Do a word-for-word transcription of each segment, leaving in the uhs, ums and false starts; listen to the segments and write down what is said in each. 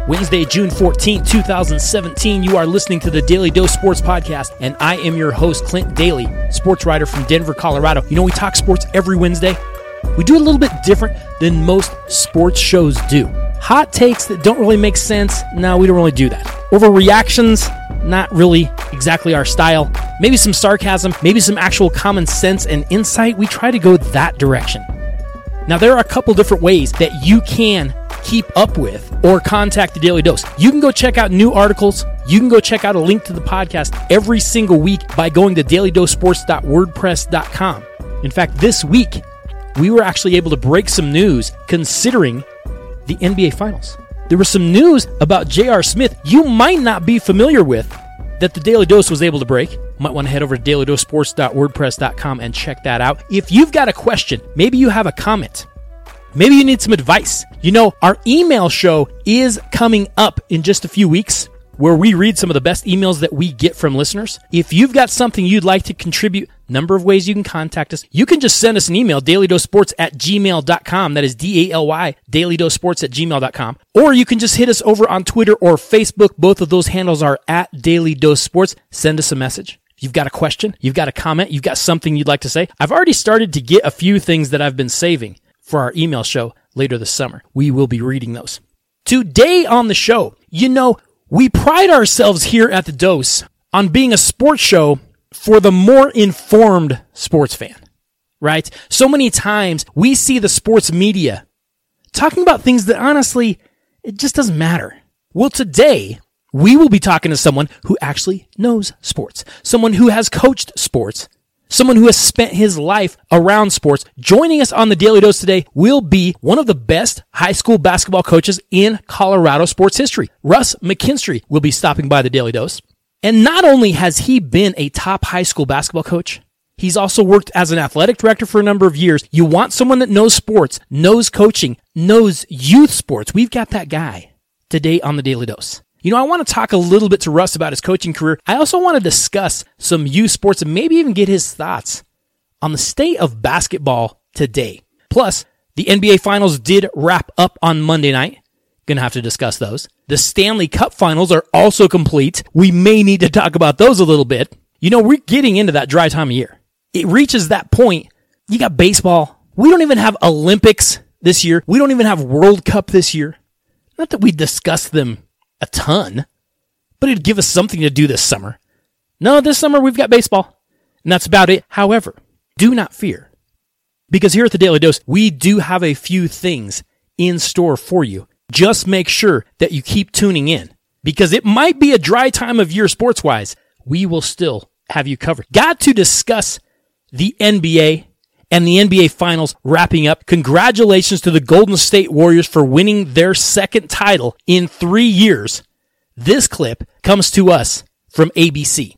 Wednesday, June fourteenth, twenty seventeen. You are listening to the Daily Dose Sports Podcast, and I am your host, Clint Daly, sports writer from Denver, Colorado. You know, we talk sports every Wednesday. We do it a little bit different than most sports shows do. Hot takes that don't really make sense, no, we don't really do that. Overreactions, not really exactly our style. Maybe some sarcasm, maybe some actual common sense and insight. We try to go that direction. Now, there are a couple different ways that you can keep up with or contact the Daily Dose. You can go check out new articles. You can go check out a link to the podcast every single week by going to daily dose sports dot wordpress dot com. In fact, this week, we were actually able to break some news considering the N B A Finals. There was some news about J R. Smith you might not be familiar with that the Daily Dose was able to break. You might want to head over to daily dose sports dot wordpress dot com and check that out. If you've got a question, maybe you have a comment, maybe you need some advice. You know, our email show is coming up in just a few weeks where we read some of the best emails that we get from listeners. If you've got something you'd like to contribute, number of ways you can contact us. You can just send us an email, daily dose sports at gmail dot com. That is D A L Y, daily dose sports at gmail dot com. Or you can just hit us over on Twitter or Facebook. Both of those handles are at Daily Dose Sports. Send us a message. You've got a question, you've got a comment, you've got something you'd like to say. I've already started to get a few things that I've been saving for our email show later this summer. We will be reading those. Today on the show, you know, we pride ourselves here at the Dose on being a sports show for the more informed sports fan, right? So many times we see the sports media talking about things that honestly, it just doesn't matter. Well, today we will be talking to someone who actually knows sports, someone who has coached sports, someone who has spent his life around sports. Joining us on the Daily Dose today will be one of the best high school basketball coaches in Colorado sports history. Russ McKinstry will be stopping by the Daily Dose. And not only has he been a top high school basketball coach, he's also worked as an athletic director for a number of years. You want someone that knows sports, knows coaching, knows youth sports. We've got that guy today on the Daily Dose. You know, I want to talk a little bit to Russ about his coaching career. I also want to discuss some youth sports and maybe even get his thoughts on the state of basketball today. Plus, the N B A Finals did wrap up on Monday night. Gonna have to discuss those. The Stanley Cup Finals are also complete. We may need to talk about those a little bit. You know, we're getting into that dry time of year. It reaches that point. You got baseball. We don't even have Olympics this year. We don't even have World Cup this year. Not that we discuss them a ton, but it'd give us something to do this summer. No, this summer we've got baseball, and that's about it. However, do not fear, because here at the Daily Dose, we do have a few things in store for you. Just make sure that you keep tuning in, because it might be a dry time of year sports-wise. We will still have you covered. Got to discuss the N B A and the N B A Finals wrapping up. Congratulations to the Golden State Warriors for winning their second title in three years. This clip comes to us from A B C.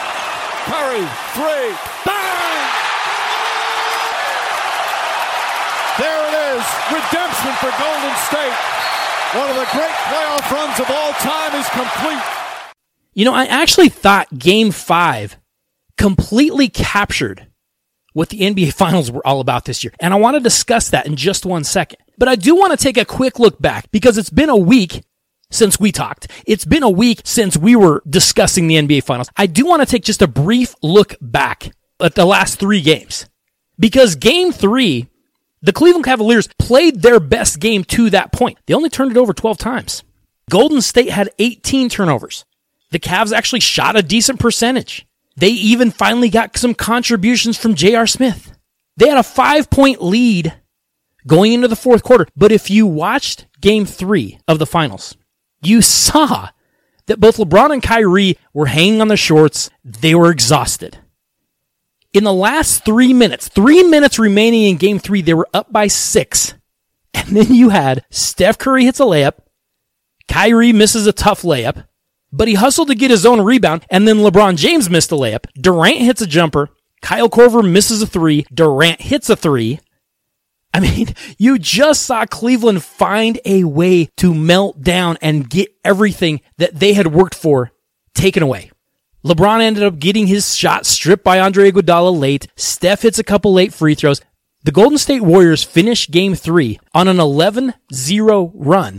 Curry, three, bang! There it is, redemption for Golden State. One of the great playoff runs of all time is complete. You know, I actually thought Game five completely captured what the N B A Finals were all about this year. And I want to discuss that in just one second. But I do want to take a quick look back, because it's been a week since we talked. It's been a week since we were discussing the N B A Finals. I do want to take just a brief look back at the last three games. Because Game three, the Cleveland Cavaliers played their best game to that point. They only turned it over twelve times. Golden State had eighteen turnovers. The Cavs actually shot a decent percentage. They even finally got some contributions from J R. Smith. They had a five-point lead going into the fourth quarter. But if you watched Game three of the Finals, you saw that both LeBron and Kyrie were hanging on their shorts. They were exhausted. In the last three minutes, three minutes remaining in Game three, they were up by six. And then you had Steph Curry hits a layup. Kyrie misses a tough layup, but he hustled to get his own rebound, and then LeBron James missed a layup. Durant hits a jumper. Kyle Korver misses a three. Durant hits a three. I mean, you just saw Cleveland find a way to melt down and get everything that they had worked for taken away. LeBron ended up getting his shot stripped by Andre Iguodala late. Steph hits a couple late free throws. The Golden State Warriors finished Game three on an eleven zero run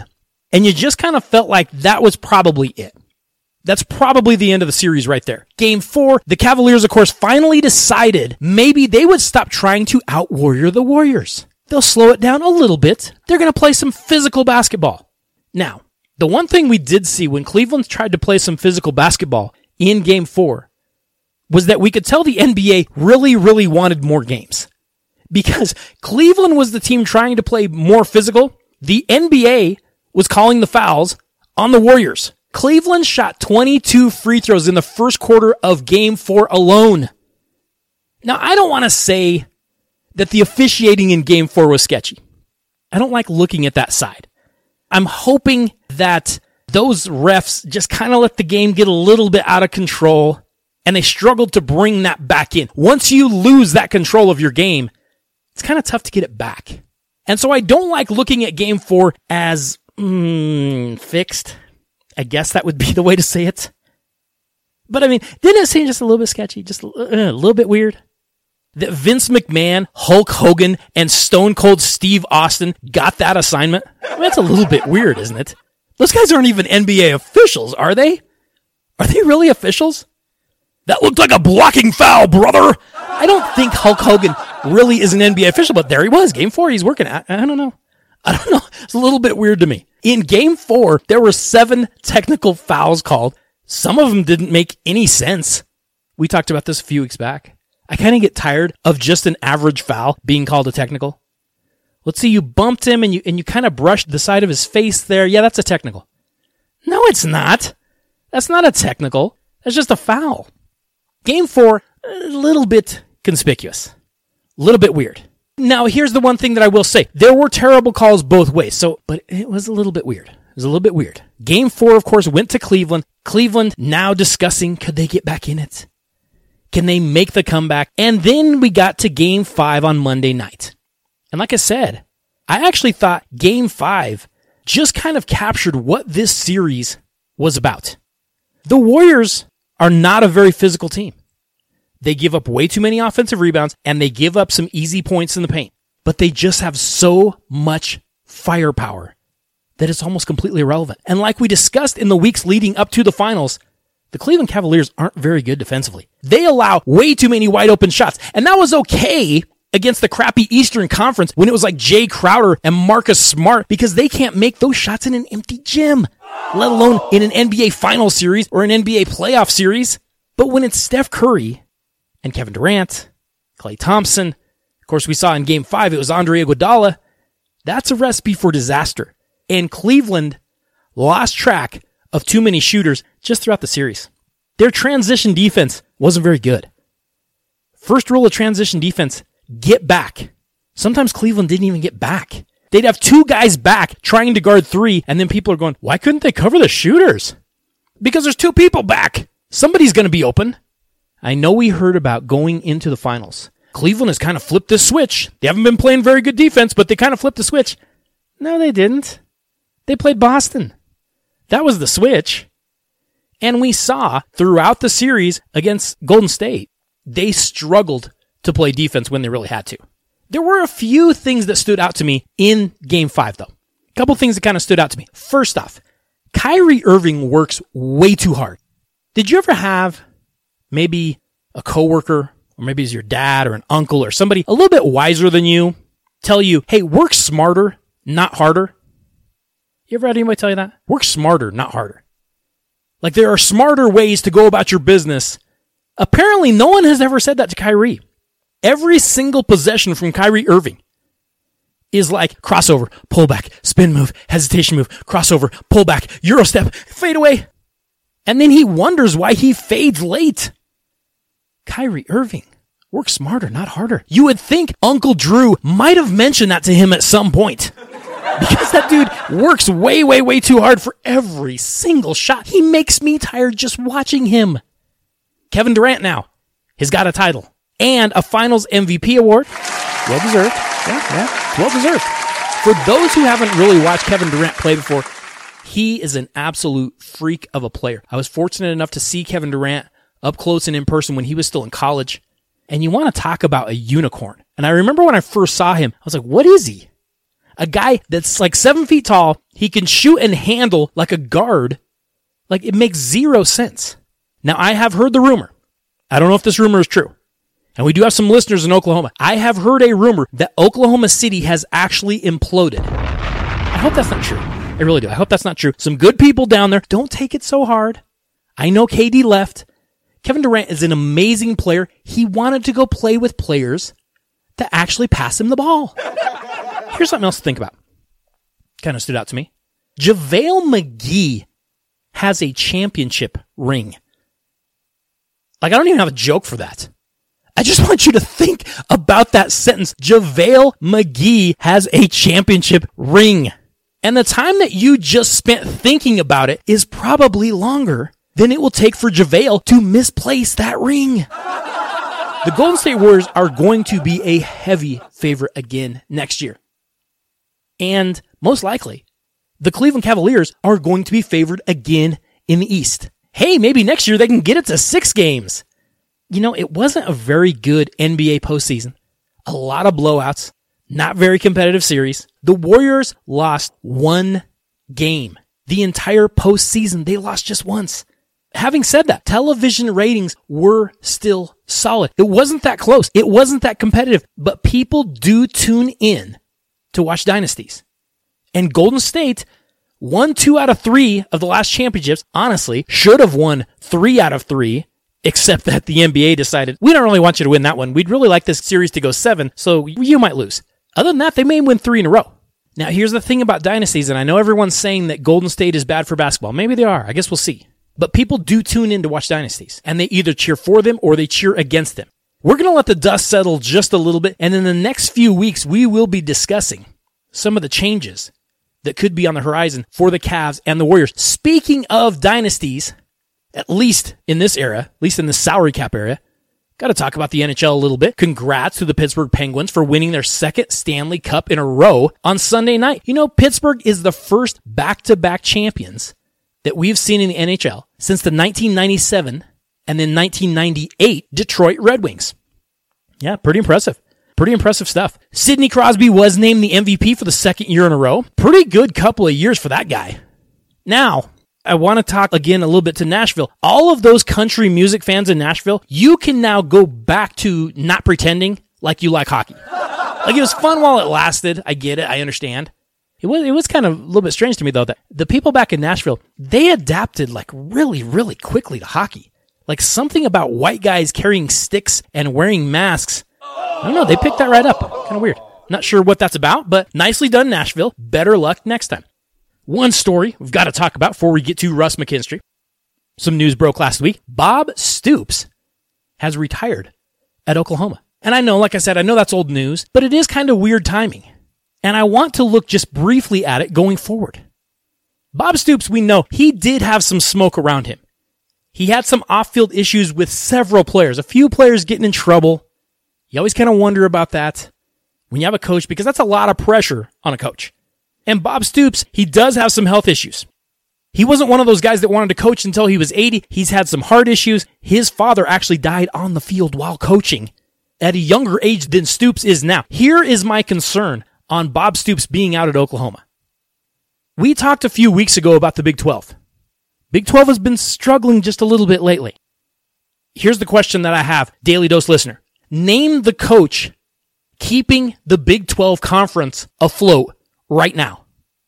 And you just kind of felt like that was probably it. That's probably the end of the series right there. Game four, the Cavaliers, of course, finally decided maybe they would stop trying to out-warrior the Warriors. They'll slow it down a little bit. They're going to play some physical basketball. Now, the one thing we did see when Cleveland tried to play some physical basketball in game four was that we could tell the N B A really, really wanted more games. Because Cleveland was the team trying to play more physical. The N B A was calling the fouls on the Warriors. Cleveland shot twenty-two free throws in the first quarter of game four alone. Now, I don't want to say that the officiating in game four was sketchy. I don't like looking at that side. I'm hoping that those refs just kind of let the game get a little bit out of control and they struggled to bring that back in. Once you lose that control of your game, it's kind of tough to get it back. And so I don't like looking at game four as mm, fixed. I guess that would be the way to say it. But I mean, didn't it seem just a little bit sketchy? Just a, uh, a little bit weird? That Vince McMahon, Hulk Hogan, and Stone Cold Steve Austin got that assignment? I mean, that's a little bit weird, isn't it? Those guys aren't even N B A officials, are they? Are they really officials? That looked like a blocking foul, brother! I don't think Hulk Hogan really is an N B A official, but there he was. Game four, he's working. I, I don't know. I don't know. It's a little bit weird to me. In game four, there were seven technical fouls called. Some of them didn't make any sense. We talked about this a few weeks back. I kind of get tired of just an average foul being called a technical. Let's see, you bumped him and you and you kind of brushed the side of his face there. Yeah, that's a technical. No, it's not. That's not a technical. That's just a foul. Game four, a little bit conspicuous. A little bit weird. Now, here's the one thing that I will say. There were terrible calls both ways, so but it was a little bit weird. It was a little bit weird. Game four, of course, went to Cleveland. Cleveland now discussing, could they get back in it? Can they make the comeback? And then we got to game five on Monday night. And like I said, I actually thought game five just kind of captured what this series was about. The Warriors are not a very physical team. They give up way too many offensive rebounds and they give up some easy points in the paint. But they just have so much firepower that it's almost completely irrelevant. And like we discussed in the weeks leading up to the finals, the Cleveland Cavaliers aren't very good defensively. They allow way too many wide open shots. And that was okay against the crappy Eastern Conference when it was like Jay Crowder and Marcus Smart because they can't make those shots in an empty gym, let alone in an N B A final series or an N B A playoff series. But when it's Steph Curry and Kevin Durant, Klay Thompson, of course we saw in game five, it was Andre Iguodala, that's a recipe for disaster. And Cleveland lost track of too many shooters just throughout the series. Their transition defense wasn't very good. First rule of transition defense, get back. Sometimes Cleveland didn't even get back. They'd have two guys back trying to guard three, and then people are going, why couldn't they cover the shooters? Because there's two people back. Somebody's going to be open. I know we heard about going into the finals. Cleveland has kind of flipped this switch. They haven't been playing very good defense, but they kind of flipped the switch. No, they didn't. They played Boston. That was the switch. And we saw throughout the series against Golden State, they struggled to play defense when they really had to. There were a few things that stood out to me in game five, though. A couple things that kind of stood out to me. First off, Kyrie Irving works way too hard. Did you ever have maybe a coworker, or maybe it's your dad or an uncle or somebody a little bit wiser than you tell you, hey, work smarter, not harder? You ever had anybody tell you that? Work smarter, not harder. Like there are smarter ways to go about your business. Apparently, no one has ever said that to Kyrie. Every single possession from Kyrie Irving is like crossover, pullback, spin move, hesitation move, crossover, pullback, Euro step, fade away. And then he wonders why he fades late. Kyrie Irving, work smarter, not harder. You would think Uncle Drew might have mentioned that to him at some point. Because that dude works way, way, way too hard for every single shot. He makes me tired just watching him. Kevin Durant now has got a title and a Finals M V P award. Well deserved. Yeah, yeah, well deserved. For those who haven't really watched Kevin Durant play before, he is an absolute freak of a player. I was fortunate enough to see Kevin Durant up close and in person when he was still in college. And you want to talk about a unicorn. And I remember when I first saw him, I was like, what is he? A guy that's like seven feet tall, he can shoot and handle like a guard. Like, it makes zero sense. Now, I have heard the rumor. I don't know if this rumor is true. And we do have some listeners in Oklahoma. I have heard a rumor that Oklahoma City has actually imploded. I hope that's not true. I really do. I hope that's not true. Some good people down there. Don't take it so hard. I know K D left. Kevin Durant is an amazing player. He wanted to go play with players that actually pass him the ball. Here's something else to think about. Kind of stood out to me. JaVale McGee has a championship ring. Like, I don't even have a joke for that. I just want you to think about that sentence. JaVale McGee has a championship ring. And the time that you just spent thinking about it is probably longer than it will take for JaVale to misplace that ring. The Golden State Warriors are going to be a heavy favorite again next year. And most likely, the Cleveland Cavaliers are going to be favored again in the East. Hey, maybe next year they can get it to six games. You know, it wasn't a very good N B A postseason. A lot of blowouts, not very competitive series. The Warriors lost one game. The entire postseason, they lost just once. Having said that, television ratings were still solid. It wasn't that close. It wasn't that competitive, but people do tune in to watch dynasties. And Golden State won two out of three of the last championships. Honestly, should have won three out of three, except that the N B A decided, we don't really want you to win that one. We'd really like this series to go seven, so you might lose. Other than that, they may win three in a row. Now, here's the thing about dynasties, and I know everyone's saying that Golden State is bad for basketball. Maybe they are. I guess we'll see. But people do tune in to watch dynasties, and they either cheer for them or they cheer against them. We're going to let the dust settle just a little bit, and in the next few weeks, we will be discussing some of the changes that could be on the horizon for the Cavs and the Warriors. Speaking of dynasties, at least in this era, at least in the salary cap area, got to talk about the N H L a little bit. Congrats to the Pittsburgh Penguins for winning their second Stanley Cup in a row on Sunday night. You know, Pittsburgh is the first back-to-back champions that we've seen in the N H L since the nineteen ninety-seven and then nineteen ninety-eight Detroit Red Wings. Yeah, pretty impressive. Pretty impressive stuff. Sidney Crosby was named the M V P for the second year in a row. Pretty good couple of years for that guy. Now, I want to talk again a little bit to Nashville. All of those country music fans in Nashville, you can now go back to not pretending like you like hockey. Like, it was fun while it lasted. I get it. I understand. It was it was kind of a little bit strange to me, though, that the people back in Nashville, they adapted like really, really quickly to hockey. Like, something about white guys carrying sticks and wearing masks. I don't know. They picked that right up. Kind of weird. Not sure what that's about, but nicely done, Nashville. Better luck next time. One story we've got to talk about before we get to Russ McKinstry. Some news broke last week. Bob Stoops has retired at Oklahoma. And I know, like I said, I know that's old news, but it is kind of weird timing. And I want to look just briefly at it going forward. Bob Stoops, we know, he did have some smoke around him. He had some off-field issues with several players, a few players getting in trouble. You always kind of wonder about that when you have a coach, because that's a lot of pressure on a coach. And Bob Stoops, he does have some health issues. He wasn't one of those guys that wanted to coach until he was eighty. He's had some heart issues. His father actually died on the field while coaching at a younger age than Stoops is now. Here is my concern on Bob Stoops being out at Oklahoma. We talked a few weeks ago about the Big twelve. Big twelve has been struggling just a little bit lately. Here's the question that I have, Daily Dose listener. Name the coach keeping the Big twelve conference afloat right now.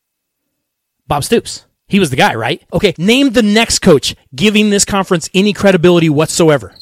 Bob Stoops. He was the guy, right? Okay, name the next coach giving this conference any credibility whatsoever.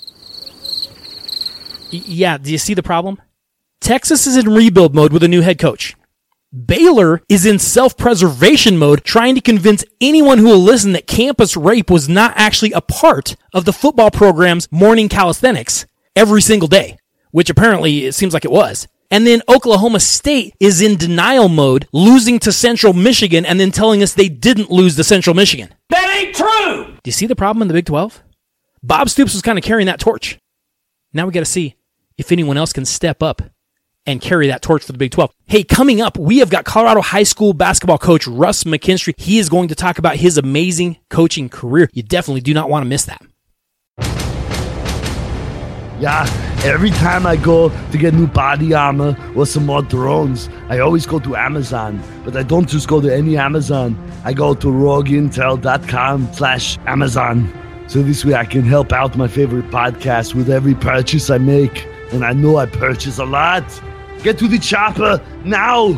Y- yeah, do you see the problem? Texas is in rebuild mode with a new head coach. Baylor is in self-preservation mode, trying to convince anyone who will listen that campus rape was not actually a part of the football program's morning calisthenics every single day, which apparently it seems like it was. And then Oklahoma State is in denial mode, losing to Central Michigan and then telling us they didn't lose to Central Michigan. That ain't true! Do you see the problem in the Big twelve? Bob Stoops was kind of carrying that torch. Now we got to see if anyone else can step up and carry that torch for the Big twelve. Hey, coming up, we have got Colorado High School basketball coach Russ McKinstry. He is going to talk about his amazing coaching career. You definitely do not want to miss that. Yeah. Every time I go to get new body armor or some more drones, I always go to Amazon. But I don't just go to any Amazon. I go to rogueintel.com slash Amazon. So this way I can help out my favorite podcast with every purchase I make. And I know I purchase a lot. Get to the chopper now!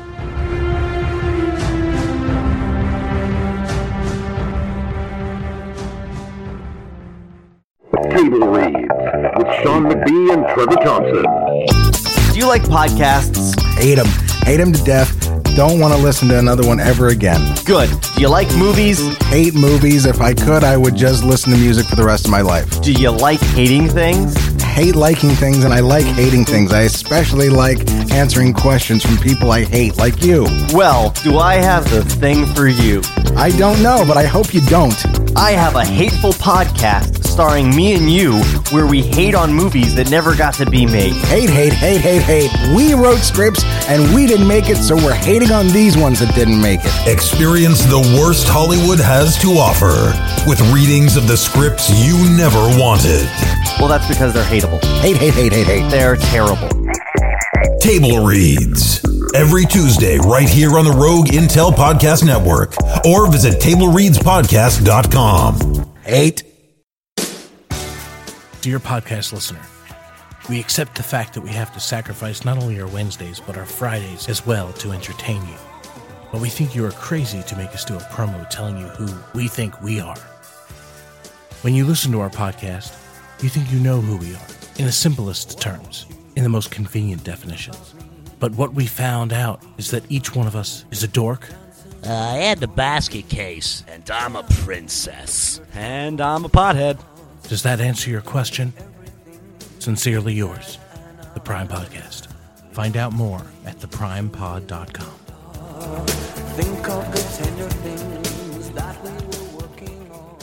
Table Reads with Sean McBee and Trevor Thompson. Do you like podcasts? Hate them. Hate them to death. Don't want to listen to another one ever again. Good. Do you like movies? Hate movies. If I could, I would just listen to music for the rest of my life. Do you like hating things? Hate liking things, and I like hating things. I especially like answering questions from people I hate, like you. Well, do I have the thing for you? I don't know, but I hope you don't. I have a hateful podcast starring me and you where we hate on movies that never got to be made. Hate, hate, hate, hate, hate. We wrote scripts and we didn't make it, so we're hating on these ones that didn't make it. Experience the worst Hollywood has to offer with readings of the scripts you never wanted. Well, that's because they're hateable. Hate, hate, hate, hate, hate. They're terrible. Table Reads. Every Tuesday, right here on the Rogue Intel Podcast Network, or visit table reads podcast dot com. Hate. Dear podcast listener, we accept the fact that we have to sacrifice not only our Wednesdays, but our Fridays as well to entertain you. But we think you are crazy to make us do a promo telling you who we think we are. When you listen to our podcast, you think you know who we are, in the simplest terms, in the most convenient definitions. But what we found out is that each one of us is a dork. Uh, I had the basket case, and I'm a princess. And I'm a pothead. Does that answer your question? Sincerely yours, The Prime Podcast. Find out more at the prime pod dot com. Think of the tender things that we were working on.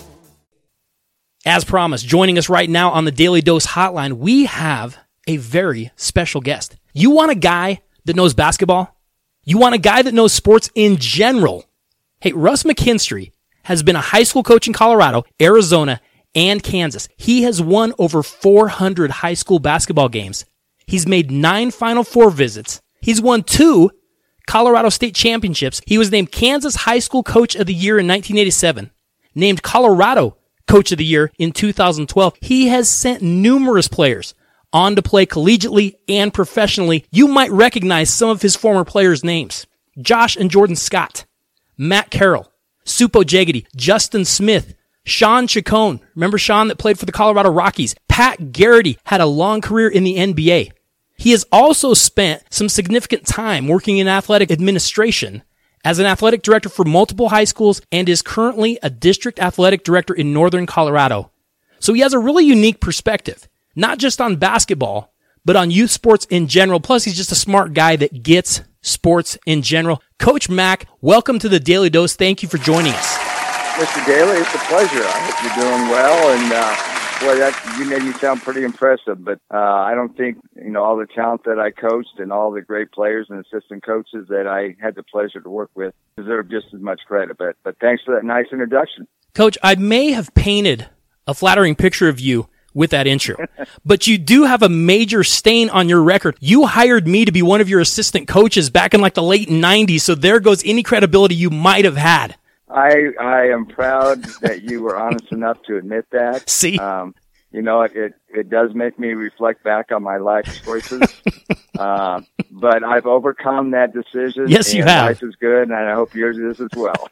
As promised, joining us right now on the Daily Dose Hotline, we have a very special guest. You want a guy that knows basketball? You want a guy that knows sports in general? Hey, Russ McKinstry has been a high school coach in Colorado, Arizona, and Kansas. He has won over four hundred high school basketball games. He's made nine Final Four visits. He's won two Colorado State championships. He was named Kansas High School Coach of the Year in nineteen eighty-seven, named Colorado Coach of the Year in two thousand twelve. He has sent numerous players on to play collegiately and professionally. You might recognize some of his former players' names. Josh and Jordan Scott, Matt Carroll, Supo Jagedy, Justin Smith, Sean Chacon. Remember Sean that played for the Colorado Rockies? Pat Garrity had a long career in the N B A. He has also spent some significant time working in athletic administration as an athletic director for multiple high schools and is currently a district athletic director in Northern Colorado. So he has a really unique perspective, not just on basketball, but on youth sports in general. Plus, he's just a smart guy that gets sports in general. Coach Mack, welcome to the Daily Dose. Thank you for joining us. Mister Daly, it's a pleasure. I hope you're doing well. And, uh, boy, that, you made me sound pretty impressive. But uh, I don't think, you know, all the talent that I coached and all the great players and assistant coaches that I had the pleasure to work with deserve just as much credit. But, but thanks for that nice introduction. Coach, I may have painted a flattering picture of you with that intro, but you do have a major stain on your record. You hired me to be one of your assistant coaches back in like the late nineties, so there goes any credibility you might have had. I I am proud that you were honest enough to admit that. See? Um, you know, it, it, it does make me reflect back on my life choices, uh, but I've overcome that decision. Yes, you have. Life is good, and I hope yours is as well.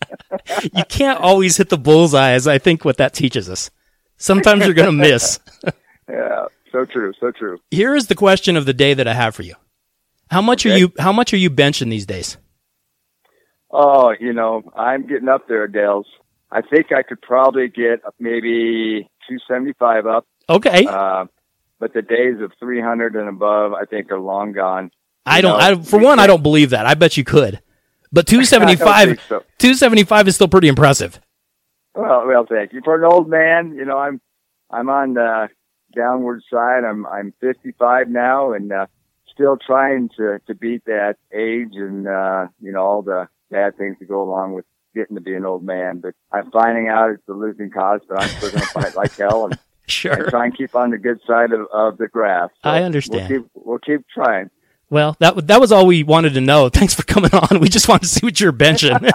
You can't always hit the bullseye, as I think what that teaches us. Sometimes you're going to miss. Yeah, so true, so true. Here is the question of the day that I have for you. How much okay. are you how much are you benching these days? Oh, you know, I'm getting up there, Dales. I think I could probably get maybe two seventy-five up. Okay. Uh, but the days of three hundred and above, I think, are long gone. I you don't, I, for one, I don't believe that. I bet you could. But two seventy-five, so. two seventy-five is still pretty impressive. Well, well, thank you. For an old man, you know, I'm, I'm on the downward side. I'm, I'm fifty-five now and, uh, still trying to, to beat that age and, uh, you know, all the bad things that go along with getting to be an old man. But I'm finding out it's a losing cause, but I'm still going to fight like hell. And Sure. And try and keep on the good side of, of the graph. So I understand. We'll keep, we'll keep trying. Well, that that was all we wanted to know. Thanks for coming on. We just wanted to see what you're benching.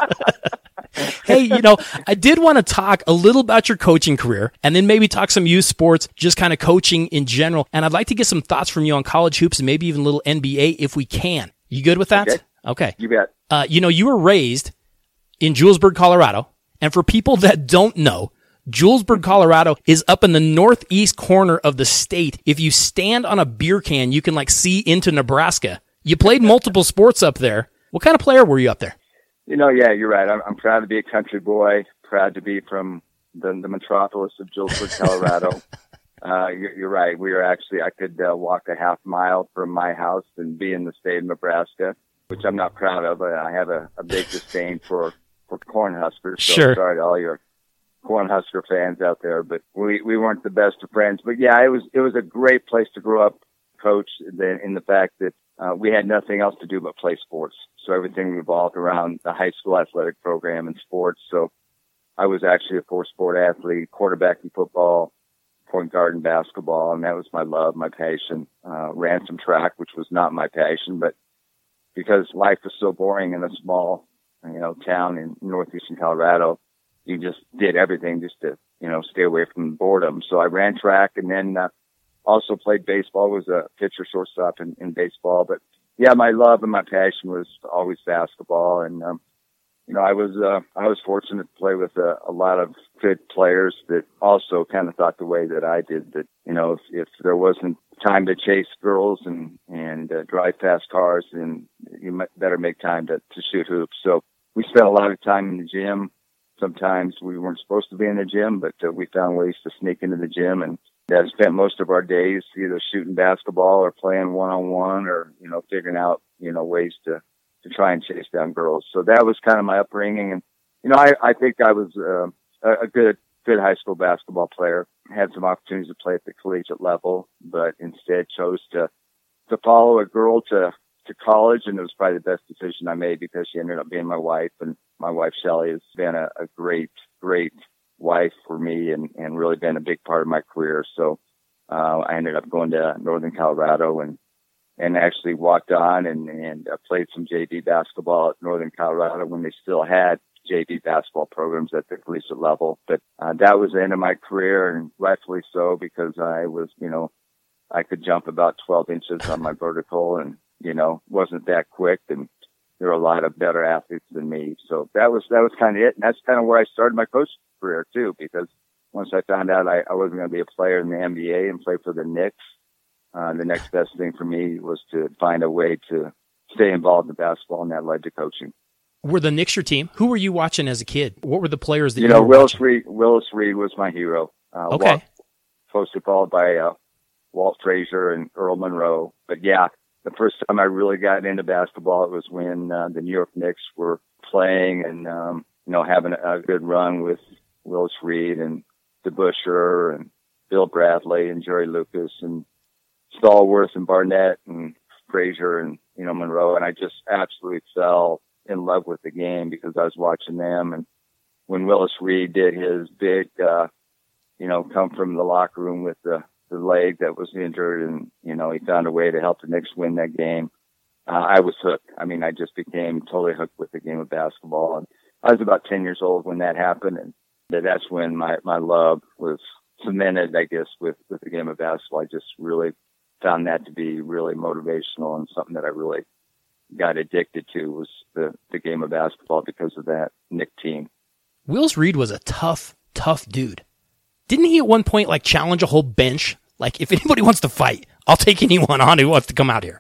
Hey, you know, I did want to talk a little about your coaching career and then maybe talk some youth sports, just kind of coaching in general. And I'd like to get some thoughts from you on college hoops and maybe even a little N B A if we can. You good with that? Okay. Okay. You bet. Uh, you know, you were raised in Julesburg, Colorado. And for people that don't know, Julesburg, Colorado is up in the northeast corner of the state. If you stand on a beer can, you can like see into Nebraska. You played multiple sports up there. What kind of player were you up there? You know, yeah, you're right. I'm, I'm proud to be a country boy, proud to be from the, the metropolis of Julesburg, Colorado. uh, you're, you're right. We are actually, I could uh, walk a half mile from my house and be in the state of Nebraska, which I'm not proud of. I have a, a big disdain for, for Cornhuskers. So Sure. sorry to all your Cornhusker fans out there, but we, we weren't the best of friends. But yeah, it was, it was a great place to grow up, Coach, in, in the fact that uh, we had nothing else to do but play sports. So everything revolved around the high school athletic program and sports. So I was actually a four sport athlete, quarterback in football, point guard in basketball, and that was my love, my passion. Uh, ran some track, which was not my passion, but because life was so boring in a small, you know, town in northeastern Colorado, you just did everything just to, you know, stay away from boredom. So I ran track and then uh, also played baseball, was a pitcher shortstop in, in baseball. But yeah, my love and my passion was always basketball. And, um, you know, I was, uh, I was fortunate to play with a, a lot of good players that also kind of thought the way that I did, that, you know, if, if there wasn't time to chase girls and, and uh, drive fast cars, then you might better make time to, to shoot hoops. So we spent a lot of time in the gym. Sometimes we weren't supposed to be in the gym, but uh, we found ways to sneak into the gym, and uh, spent most of our days either shooting basketball or playing one-on-one or, you know, figuring out, you know, ways to, to try and chase down girls. So that was kind of my upbringing. And, you know, I, I think I was uh, a good, good high school basketball player. Had some opportunities to play at the collegiate level, but instead chose to, to follow a girl to, to college. And it was probably the best decision I made because she ended up being my wife. And my wife, Shelly, has been a, a great, great wife for me and, and really been a big part of my career. So, uh, I ended up going to Northern Colorado and, and actually walked on and, and uh, played some J V basketball at Northern Colorado when they still had J V basketball programs at the collegiate level. But, uh, that was the end of my career, and rightfully so, because I was, you know, I could jump about twelve inches on my vertical and, you know, wasn't that quick, and there were a lot of better athletes than me. So that was, that was kind of it. And that's kind of where I started my coaching career too, because once I found out I, I wasn't going to be a player in the N B A and play for the Knicks, uh, the next best thing for me was to find a way to stay involved in basketball, and that led to coaching. Were the Knicks your team? Who were you watching as a kid? What were the players that you, you know, were Willis watching? Reed, Willis Reed was my hero. Uh, Okay. Walt, closely followed by, uh, Walt Frazier and Earl Monroe. But yeah, the first time I really got into basketball, it was when uh, the New York Knicks were playing and, um, you know, having a good run with Willis Reed and DeBusschere and Bill Bradley and Jerry Lucas and Stallworth and Barnett and Frazier and, you know, Monroe. And I just absolutely fell in love with the game because I was watching them. And when Willis Reed did his big, uh, you know, come from the locker room with the, the leg that was injured, and, you know, he found a way to help the Knicks win that game. Uh, I was hooked. I mean, I just became totally hooked with the game of basketball. And I was about ten years old when that happened. And that's when my, my love was cemented, I guess, with, with the game of basketball. I just really found that to be really motivational, and something that I really got addicted to was the, the game of basketball because of that Knick team. Willis Reed was a tough, tough dude. Didn't he at one point like challenge a whole bench? Like, if anybody wants to fight, I'll take anyone on who wants to come out here.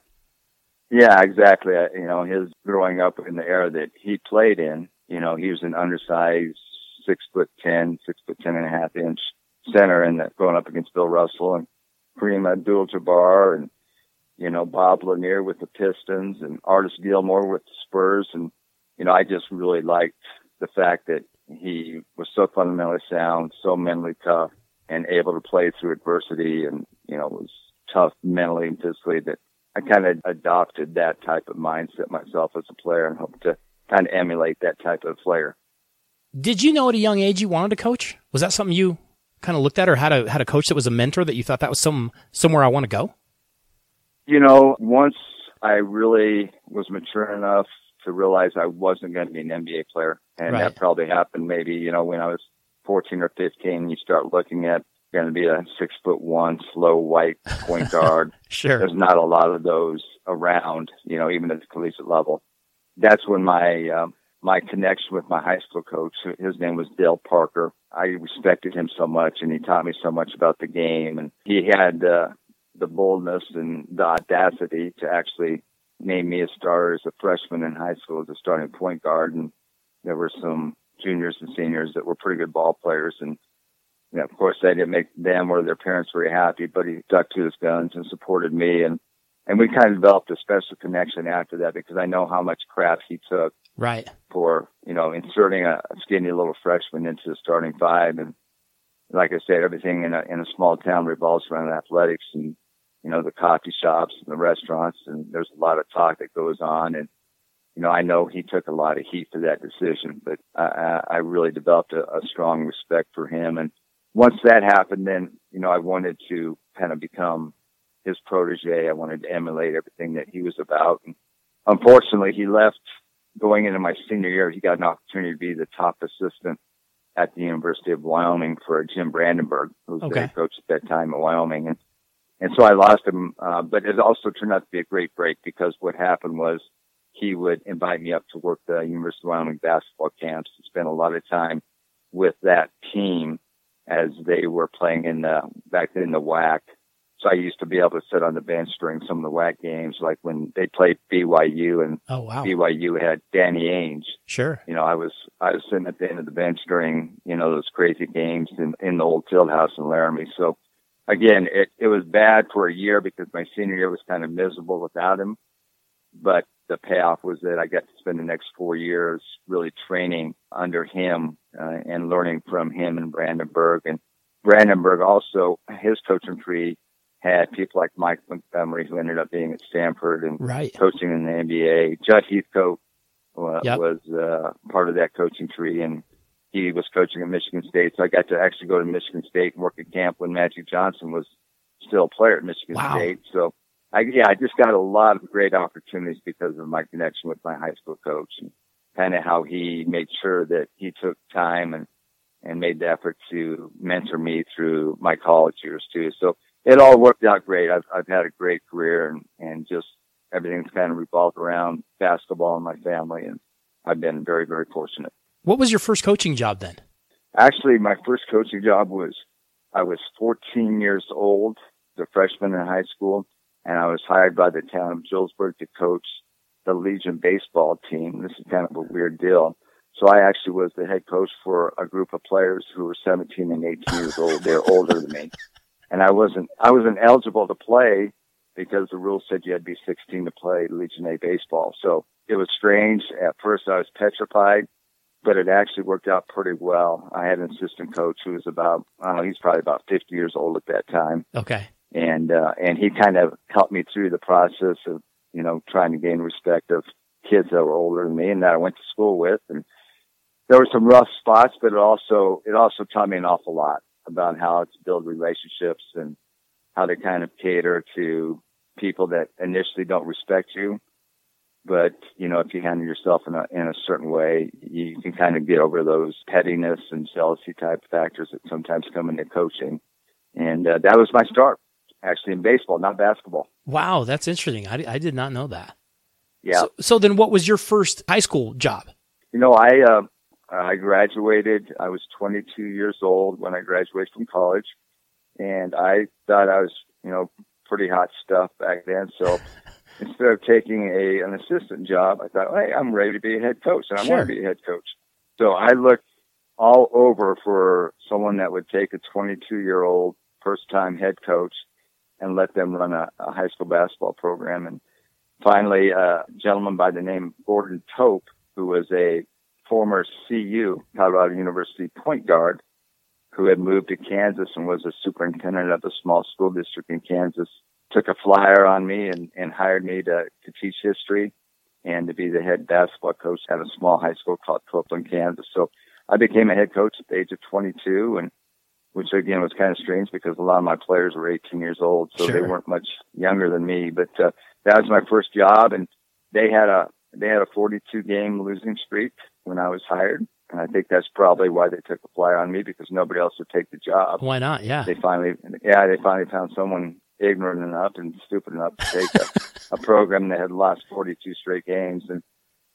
Yeah, exactly. You know, his growing up in the era that he played in, you know, he was an undersized six foot ten, six foot ten and a half inch center, and going up against Bill Russell and Kareem Abdul-Jabbar and, you know, Bob Lanier with the Pistons and Artis Gilmore with the Spurs. And, you know, I just really liked the fact that he was so fundamentally sound, so mentally tough, and able to play through adversity, and, you know, was tough mentally and physically, that I kind of adopted that type of mindset myself as a player and hope to kind of emulate that type of player. Did you know at a young age you wanted to coach? Was that something you kind of looked at or had a had a coach that was a mentor that you thought that was some somewhere I want to go? You know, once I really was mature enough to realize I wasn't going to be an N B A player, and Right. that probably happened maybe, you know, when I was fourteen or fifteen, you start looking at going to be a six foot one, slow white point guard. Sure. There's not a lot of those around, you know, even at the collegiate level. That's when my, um, my connection with my high school coach, his name was Dale Parker. I respected him so much, and he taught me so much about the game. And he had uh, the boldness and the audacity to actually name me a starter as a freshman in high school as a starting point guard. And there were some juniors and seniors that were pretty good ball players. And, you know, of course, that didn't make them or their parents very happy, but he stuck to his guns and supported me. And, and we kind of developed a special connection after that because I know how much crap he took Right. for, you know, inserting a skinny little freshman into the starting five. And like I said, everything in a, in a small town revolves around athletics and, you know, the coffee shops and the restaurants. And there's a lot of talk that goes on. And, you know, I know he took a lot of heat for that decision, but I, I really developed a, a strong respect for him. And once that happened, then, you know, I wanted to kind of become his protege. I wanted to emulate everything that he was about. And unfortunately, he left going into my senior year. He got an opportunity to be the top assistant at the University of Wyoming for Jim Brandenburg, who was Okay. the head coach at that time at Wyoming. And, and so I lost him, uh, but it also turned out to be a great break because what happened was he would invite me up to work the University of Wyoming basketball camps and spend a lot of time with that team as they were playing in the, back then the W A C. So I used to be able to sit on the bench during some of the W A C games, like when they played B Y U and Oh, wow. B Y U had Danny Ainge. Sure. You know, I was, I was sitting at the end of the bench during, you know, those crazy games in, in the old field house in Laramie. So again, it, it was bad for a year because my senior year was kind of miserable without him. But the payoff was that I got to spend the next four years really training under him uh, and learning from him and Brandenburg. And Brandenburg also, his coaching tree had people like Mike Montgomery, who ended up being at Stanford and Right. coaching in the N B A. Judd Heathcote uh, Yep. was uh, part of that coaching tree, and he was coaching at Michigan State. So I got to actually go to Michigan State and work at camp when Magic Johnson was still a player at Michigan Wow. State. So I, yeah, I just got a lot of great opportunities because of my connection with my high school coach and kind of how he made sure that he took time and, and made the effort to mentor me through my college years too. So it all worked out great. I've, I've had a great career and, and just everything's kind of revolved around basketball and my family. And I've been very, very fortunate. What was your first coaching job then? Actually, my first coaching job was, I was fourteen years old, as a freshman in high school, and I was hired by the town of Julesburg to coach the Legion baseball team. This is kind of a weird deal. So I actually was the head coach for a group of players who were seventeen and eighteen years old. They're older than me. And I wasn't, I wasn't eligible to play because the rules said you had to be sixteen to play Legion A baseball. So it was strange. At first I was petrified, but it actually worked out pretty well. I had an assistant coach who was about, I don't know, he's probably about fifty years old at that time. Okay. And, uh, and he kind of helped me through the process of, you know, trying to gain respect of kids that were older than me and that I went to school with. And there were some rough spots, but it also, it also taught me an awful lot about how to build relationships and how to kind of cater to people that initially don't respect you. But, you know, if you handle yourself in a, in a certain way, you can kind of get over those pettiness and jealousy type factors that sometimes come into coaching. And uh, that was my start, actually, in baseball, not basketball. Wow, that's interesting. I, I did not know that. Yeah. So, so then what was your first high school job? You know, I, uh, I graduated, I was twenty-two years old when I graduated from college, and I thought I was, you know, pretty hot stuff back then. So instead of taking a, an assistant job, I thought, hey, I'm ready to be a head coach, and I Sure. want to be a head coach. So I looked all over for someone that would take a twenty-two-year-old first-time head coach and let them run a, a high school basketball program. And finally, a gentleman by the name of Gordon Tope, who was a former C U, Colorado University point guard, who had moved to Kansas and was a superintendent of a small school district in Kansas, took a flyer on me and, and hired me to, to teach history and to be the head basketball coach at a small high school called Copeland, Kansas. So I became a head coach at the age of twenty-two, and which again was kind of strange because a lot of my players were eighteen years old, so Sure. they weren't much younger than me. But uh, that was my first job, and they had a they had a forty-two game losing streak when I was hired, and I think that's probably why they took a flyer on me, because nobody else would take the job. Why not? Yeah. They finally, yeah, they finally found someone ignorant enough and stupid enough to take a, a program that had lost forty-two straight games. And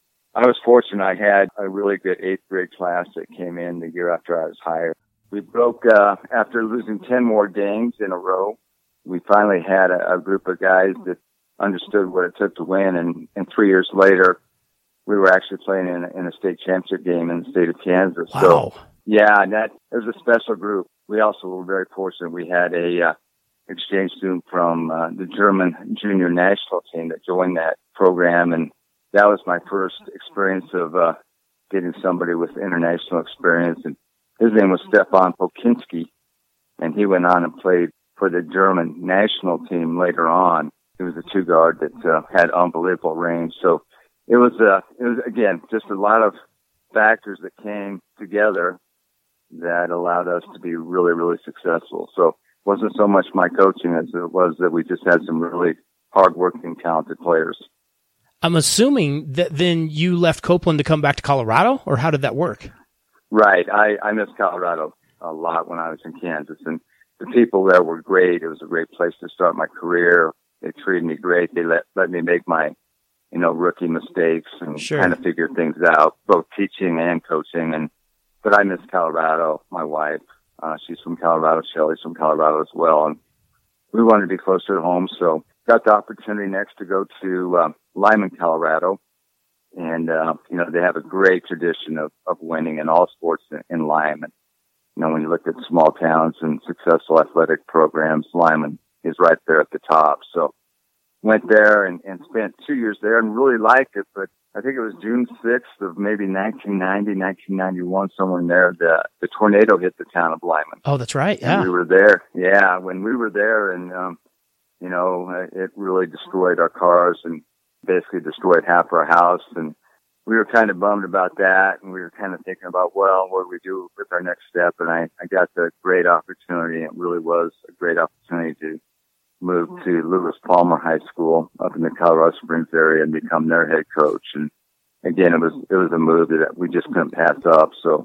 I was fortunate. I had a really good eighth grade class that came in the year after I was hired. We broke, uh, after losing ten more games in a row. We finally had a, a group of guys that understood what it took to win. And, and three years later, we were actually playing in, in a state championship game in the state of Kansas. Wow. So, yeah, and that, it was a special group. We also were very fortunate. We had a, uh, exchange student from, uh, the German junior national team that joined that program. And that was my first experience of, uh, getting somebody with international experience. And his name was Stefan Pokinski, and he went on and played for the German national team later on. He was a two guard that uh, had unbelievable range. So it was, uh, it was again just a lot of factors that came together that allowed us to be really, really successful. So it wasn't so much my coaching as it was that we just had some really hardworking, talented players. I'm assuming that then you left Copeland to come back to Colorado, or how did that work? Right. I, I miss Colorado a lot when I was in Kansas, and the people there were great. It was a great place to start my career. They treated me great. They let, let me make my, you know, rookie mistakes and Sure. kind of figure things out, both teaching and coaching. And, but I miss Colorado. My wife, uh, she's from Colorado. Shelley's from Colorado as well. And we wanted to be closer to home. So got the opportunity next to go to, um, Lyman, Colorado. And, uh, you know, they have a great tradition of, of winning in all sports in, in Lyman. You know, when you look at small towns and successful athletic programs, Lyman is right there at the top. So went there and, and spent two years there and really liked it. But I think it was June sixth of maybe nineteen ninety, nineteen ninety-one, somewhere in there, the, the tornado hit the town of Lyman. Oh, that's right. Yeah. And we were there. Yeah. When we were there, and, um, you know, it really destroyed our cars and basically destroyed half our house. And we were kind of bummed about that. And we were kind of thinking about, well, what do we do with our next step? And I, I got the great opportunity. It really was a great opportunity to move to Lewis Palmer High School up in the Colorado Springs area and become their head coach. And again, it was, it was a move that we just couldn't pass up. So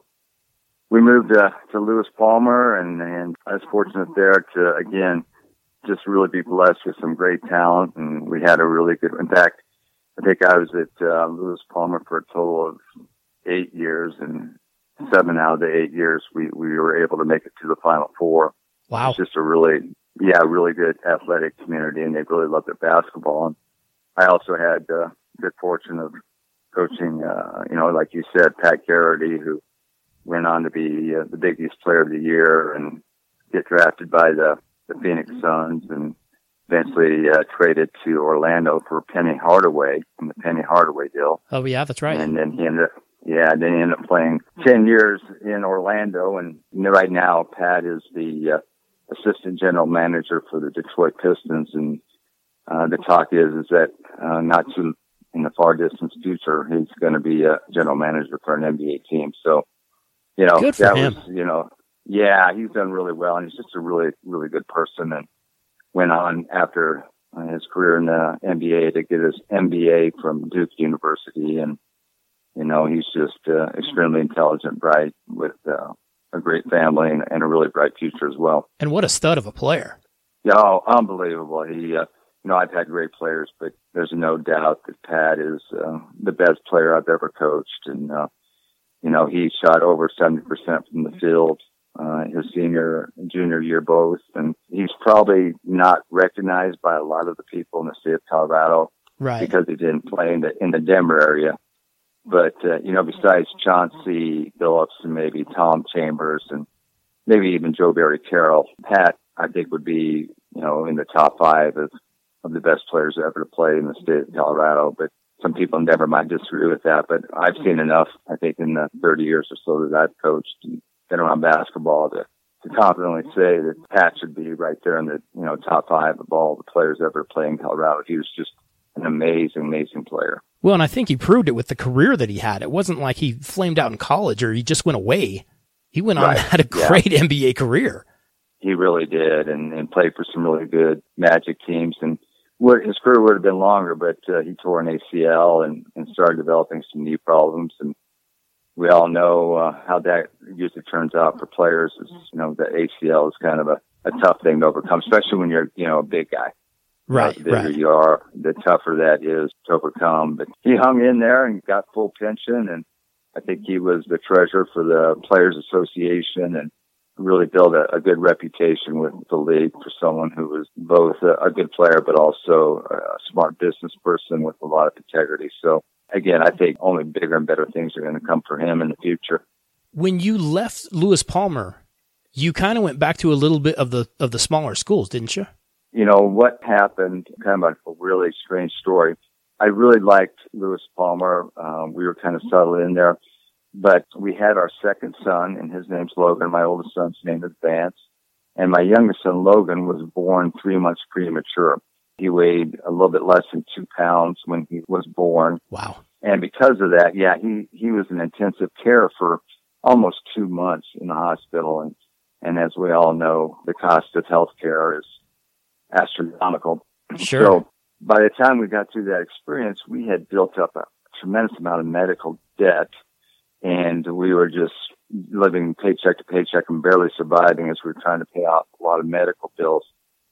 we moved uh, to Lewis Palmer, and, and I was fortunate there to, again, just really be blessed with some great talent. And we had a really good, in fact, I think I was at uh, Lewis Palmer for a total of eight years, and seven out of the eight years we, we were able to make it to the Final Four. Wow. It's just a really, yeah, really good athletic community, and they really loved their basketball. And I also had uh, good fortune of coaching, uh, you know, like you said, Pat Garrity, who went on to be uh, the Big East Player of the Year and get drafted by the, the Phoenix Suns, and eventually uh, traded to Orlando for Penny Hardaway from the Penny Hardaway deal. Oh, yeah, that's right. And then he ended up, yeah, then he ended up playing ten years in Orlando. And right now, Pat is the uh, assistant general manager for the Detroit Pistons. And uh, the talk is, is that uh, not too in the far distant future, he's going to be a general manager for an N B A team. So, you know, Good for that him. was, you know, yeah, he's done really well. And he's just a really, really good person. And went on after uh, his career in the N B A to get his M B A from Duke University. And, you know, he's just uh, extremely intelligent, bright, with uh, a great family and, and a really bright future as well. And what a stud of a player. Yeah, oh, unbelievable. He, uh, you know, I've had great players, but there's no doubt that Pat is uh, the best player I've ever coached. And, uh, you know, he shot over seventy percent from the field Uh, his senior and junior year both. And he's probably not recognized by a lot of the people in the state of Colorado, right, because he didn't play in the, in the Denver area. But, uh, you know, besides Chauncey Billups and maybe Tom Chambers and maybe even Joe Barry Carroll, Pat, I think, would be, you know, in the top five of, of the best players ever to play in the state of Colorado. But some people never might disagree with that. But I've seen enough, I think, in the thirty years or so that I've coached and been around basketball to, to confidently say that Pat should be right there in the, you know, top five of all the players ever playing Colorado. He was just an amazing, amazing player. Well, and I think he proved it with the career that he had. It wasn't like he flamed out in college or he just went away. He went on Right. and had a great Yeah. N B A career. He really did, and, and played for some really good Magic teams. And would, his career would have been longer, but uh, he tore an A C L and, and started developing some knee problems. And we all know uh, how that usually turns out for players. Is, you know, the A C L is kind of a, a tough thing to overcome, especially when you're, you know, a big guy. Right, The bigger right. you are, the tougher that is to overcome. But he hung in there and got full pension, and I think he was the treasurer for the Players Association and really built a, a good reputation with the league for someone who was both a, a good player but also a smart business person with a lot of integrity. So, again, I think only bigger and better things are going to come for him in the future. When you left Lewis Palmer, you kind of went back to a little bit of the of the smaller schools, didn't you? You know, what happened, kind of a really strange story. I really liked Lewis Palmer. Um, we were kind of settled in there. But we had our second son, and his name's Logan. My oldest son's name is Vance. And my youngest son, Logan, was born three months premature. He weighed a little bit less than two pounds when he was born. Wow. And because of that, yeah, he, he was in intensive care for almost two months in the hospital. And, and as we all know, the cost of health care is astronomical. Sure. So by the time we got through that experience, we had built up a tremendous amount of medical debt. And we were just living paycheck to paycheck and barely surviving as we were trying to pay off a lot of medical bills.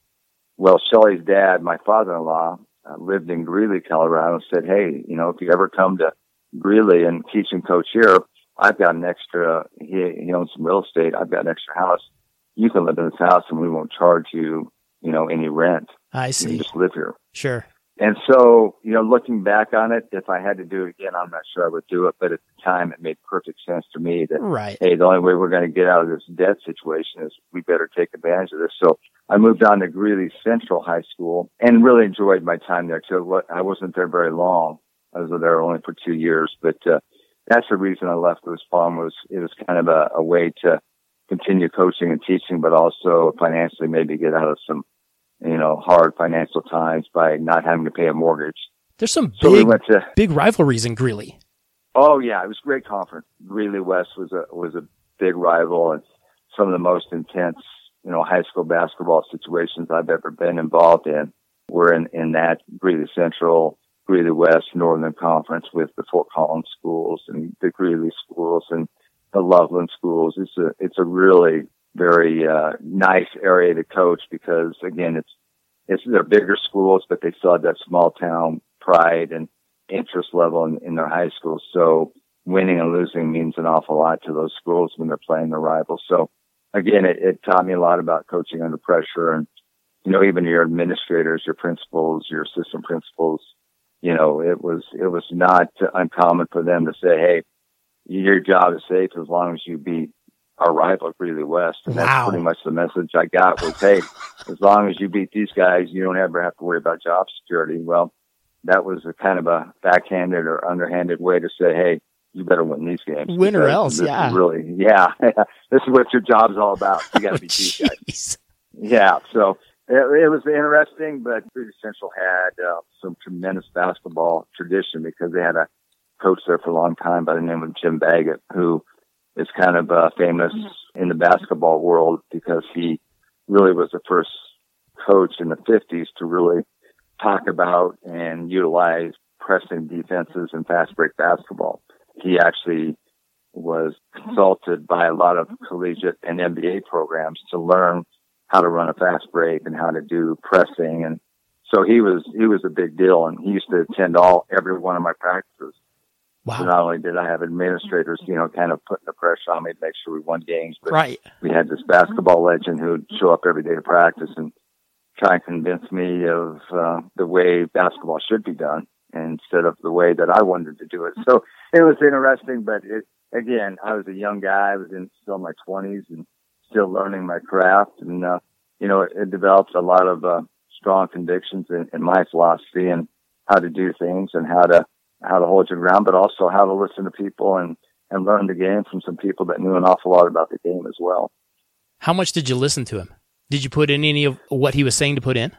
Well, Shelley's dad, my father-in-law, uh, lived in Greeley, Colorado, and said, hey, you know, if you ever come to Greeley and teach and coach here, I've got an extra, he, he owns some real estate, I've got an extra house. You can live in this house and we won't charge you, you know, any rent. I see. You can just live here. Sure. And so, you know, looking back on it, if I had to do it again, I'm not sure I would do it. But at the time, it made perfect sense to me that, Right. hey, the only way we're going to get out of this debt situation is we better take advantage of this. So I moved on to Greeley Central High School and really enjoyed my time there too. I wasn't there very long. I was there only for two years. But uh, that's the reason I left Lewis Palmer. Was it was kind of a, a way to continue coaching and teaching, but also financially maybe get out of some, you know, hard financial times by not having to pay a mortgage. There's some So big, we went to, big rivalries in Greeley. oh yeah, it was a great conference. Greeley West was a, was a big rival and some of the most intense, you know, high school basketball situations I've ever been involved in were in, in that Greeley Central, Greeley West, Northern Conference with the Fort Collins schools and the Greeley schools and the Loveland schools. It's a, it's a really very uh, nice area to coach because, again, it's it's they're bigger schools, but they still have that small town pride and interest level in, in their high schools. So winning and losing means an awful lot to those schools when they're playing their rivals. So, again, it, it taught me a lot about coaching under pressure and, you know, even your administrators, your principals, your assistant principals, you know, it was it was not uncommon for them to say, hey, your job is safe as long as you beat our rival, Greeley West. And Wow. that's pretty much the message I got was, hey, as long as you beat these guys, you don't ever have to worry about job security. Well, that was a kind of a backhanded or underhanded way to say, hey, you better win these games. Win or because else, this yeah. Is really, yeah. This is what your job's all about. You got to beat these guys. Jeez. Yeah, so it, it was interesting, but Greeley Central had uh, some tremendous basketball tradition because they had a coach there for a long time by the name of Jim Baggett, who is kind of uh, famous in the basketball world because he really was the first coach in the fifties to really talk about and utilize pressing defenses and fast break basketball. He actually was consulted by a lot of collegiate and N B A programs to learn how to run a fast break and how to do pressing. And so he was, he was a big deal, and he used to attend all, every one of my practices. Wow. So not only did I have administrators, you know, kind of putting the pressure on me to make sure we won games, but Right. we had this basketball legend who'd show up every day to practice and try and convince me of uh, the way basketball should be done instead of the way that I wanted to do it. So it was interesting, but it, again, I was a young guy. I was in still in my twenties and still learning my craft. And, uh, you know, it, it developed a lot of uh, strong convictions in, in my philosophy and how to do things and how to how to hold your ground, but also how to listen to people and, and learn the game from some people that knew an awful lot about the game as well. How much did you listen to him? Did you put in any of what he was saying to put in? Or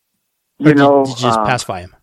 You did, know, did you just um, pacify him?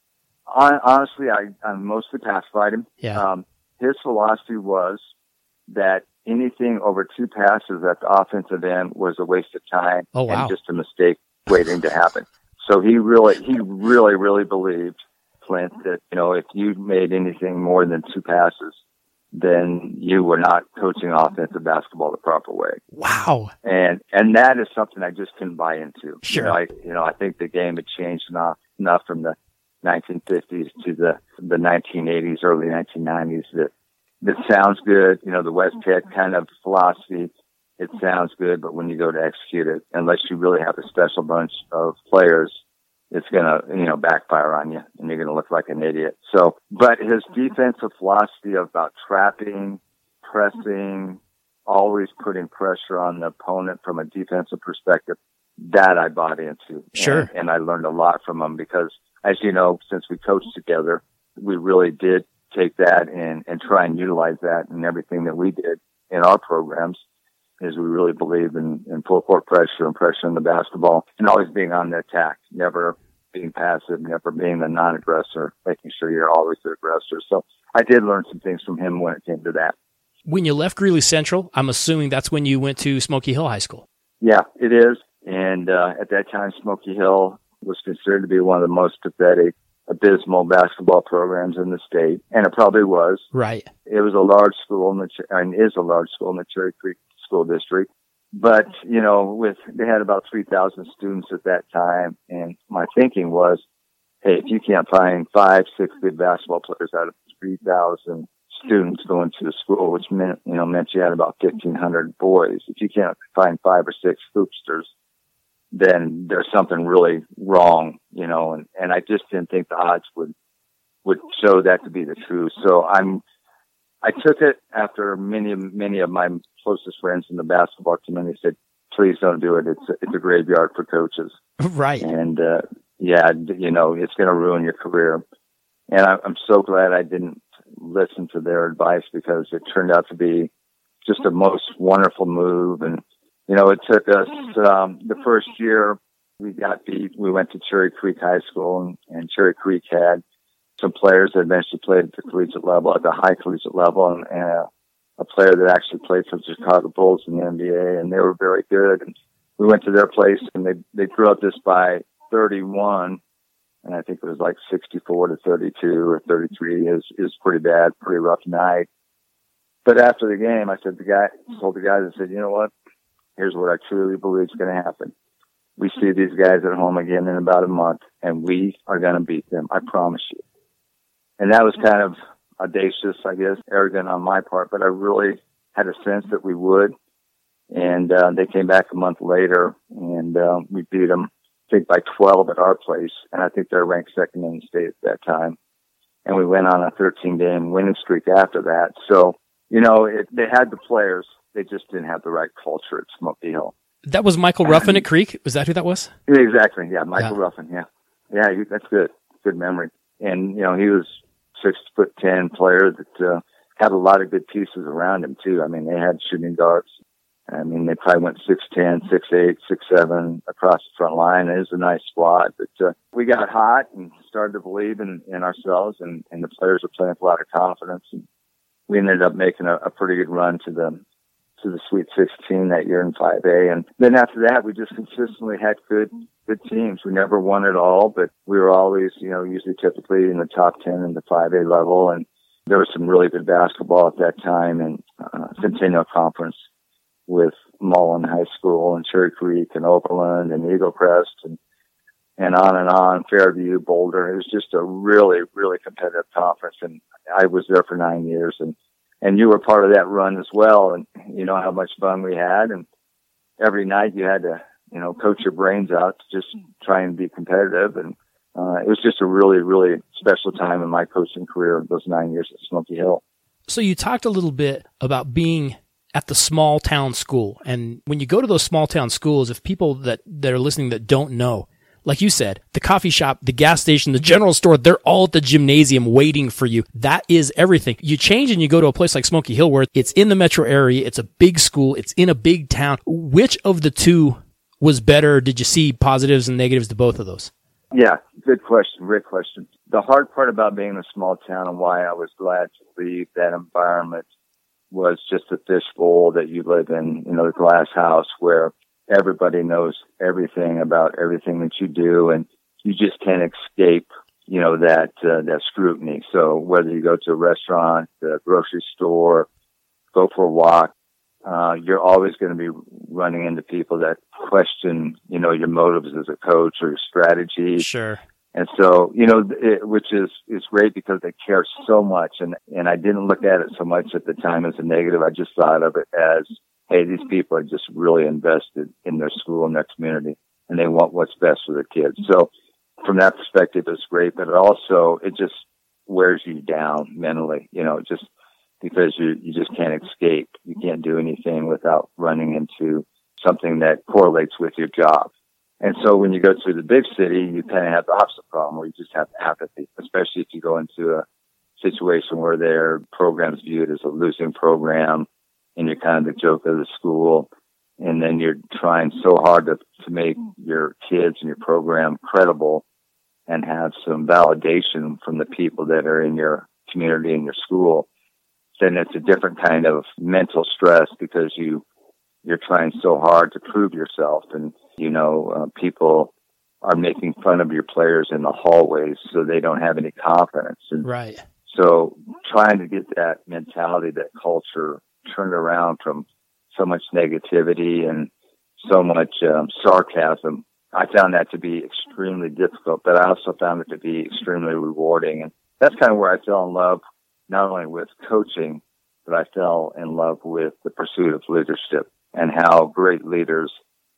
I, honestly, I, I mostly pacified him. Yeah. Um, his philosophy was that anything over two passes at the offensive end was a waste of time oh, wow. and just a mistake waiting to happen. So he really, he really, really believed, Clint, that, you know, if you made anything more than two passes, then you were not coaching offensive basketball the proper way. Wow. And, and that is something I just couldn't buy into. Sure. You know, I, you know, I think the game had changed enough, enough from the nineteen fifties to the, the nineteen eighties, early nineteen nineties that, that sounds good. You know, the West Tech kind of philosophy, it sounds good, but when you go to execute it, unless you really have a special bunch of players, it's going to, you know, backfire on you and you're going to look like an idiot. So, but his defensive philosophy about trapping, pressing, always putting pressure on the opponent from a defensive perspective, that I bought into. Sure. And, and I learned a lot from him because, as you know, since we coached together, we really did take that and, and try and utilize that in everything that we did in our programs, is we really believe in, in full court pressure and pressure in the basketball and always being on the attack, never being passive, never being the non-aggressor, making sure you're always the aggressor. So I did learn some things from him when it came to that. When you left Greeley Central, I'm assuming that's when you went to Smoky Hill High School. Yeah, it is. And uh, at that time, Smoky Hill was considered to be one of the most pathetic, abysmal basketball programs in the state, and it probably was. Right. It was a large school, in the, and is a large school in the Cherry Creek School District. But, you know, with they had about three thousand students at that time, and my thinking was, hey, if you can't find five, six good basketball players out of three thousand students going to the school, which meant, you know, meant you had about fifteen hundred boys. If you can't find five or six hoopsters, then there's something really wrong, you know, and, and I just didn't think the odds would, would show that to be the truth. So I'm, I took it after many, many of my closest friends in the basketball community said, please don't do it. It's a, it's a graveyard for coaches. Right. And, uh, yeah, you know, it's going to ruin your career. And I, I'm so glad I didn't listen to their advice because it turned out to be just a most wonderful move. And, you know, it took us, um, the first year we got beat. We went to Cherry Creek High School, and, and Cherry Creek had some players that eventually played at the collegiate level, at the high collegiate level, and, and a, a player that actually played for the Chicago Bulls in the N B A, and they were very good. And we went to their place, and they, they drew up this by thirty-one, and I think it was like sixty-four to thirty-two or thirty-three is, is pretty bad, pretty rough night. But after the game, I said, the guy, told the guys, I said, you know what? Here's what I truly believe is going to happen. We see these guys at home again in about a month, and we are going to beat them. I promise you. And that was kind of audacious, I guess, arrogant on my part, but I really had a sense that we would. And uh, they came back a month later, and uh, we beat them, I think, by twelve at our place. And I think they're ranked second in the state at that time. And we went on a thirteen-game winning streak after that. So, you know, it, they had the players. They just didn't have the right culture at Smoky Hill. That was Michael Ruffin at Creek? Was that who that was? Exactly, yeah, Michael yeah. Ruffin, yeah. Yeah, he, that's good. Good memory. And, you know, he was six foot ten player that uh, had a lot of good pieces around him, too. I mean, they had shooting guards. I mean, they probably went six ten, six eight, six seven across the front line. It was a nice squad. But uh, we got hot and started to believe in, in ourselves, and, and the players were playing with a lot of confidence. And we ended up making a, a pretty good run to the to the Sweet sixteen that year in five A. And then after that, we just consistently had good good teams. We never won it all, but we were always, you know, usually typically in the top ten in the five A level. And there was some really good basketball at that time in uh, Centennial Conference with Mullen High School and Cherry Creek and Oberlin and Eagle Crest and, and on and on, Fairview, Boulder. It was just a really, really competitive conference. And I was there for nine years and, and you were part of that run as well. And you know how much fun we had. And every night you had to, you know, coach your brains out to just try and be competitive. And uh, it was just a really, really special time in my coaching career, those nine years at Smoky Hill. So you talked a little bit about being at the small town school. And when you go to those small town schools, if people that, that are listening that don't know, like you said, the coffee shop, the gas station, the general store, they're all at the gymnasium waiting for you. That is everything. You change and you go to a place like Smoky Hill where it's in the metro area, it's a big school, it's in a big town. Which of the two was better? Did you see positives and negatives to both of those? Yeah, good question, great question. The hard part about being in a small town and why I was glad to leave that environment was just a fishbowl that you live in, you know, the glass house where everybody knows everything about everything that you do, and you just can't escape, you know, that uh, that scrutiny. So whether you go to a restaurant, a grocery store, go for a walk, uh, you're always going to be running into people that question, you know, your motives as a coach or your strategy. Sure. And so, you know, it, which is, is great because they care so much. And, and I didn't look at it so much at the time as a negative. I just thought of it as, hey, these people are just really invested in their school and their community, and they want what's best for their kids. So from that perspective, it's great, but it also, it just wears you down mentally, you know, just because you, you just can't escape. You can't do anything without running into something that correlates with your job. And so when you go to the big city, you kind of have the opposite problem where you just have apathy, especially if you go into a situation where their program's viewed as a losing program and you're kind of the joke of the school. And then you're trying so hard to, to make your kids and your program credible and have some validation from the people that are in your community and your school. Then it's a different kind of mental stress because you, you're trying so hard to prove yourself. And, you know, uh, people are making fun of your players in the hallways so they don't have any confidence. And right. So trying to get that mentality, that culture turned around from so much negativity and so much um, sarcasm, I found that to be extremely difficult, but I also found it to be extremely rewarding. And that's kind of where I fell in love, not only with coaching, but I fell in love with the pursuit of leadership and how great leaders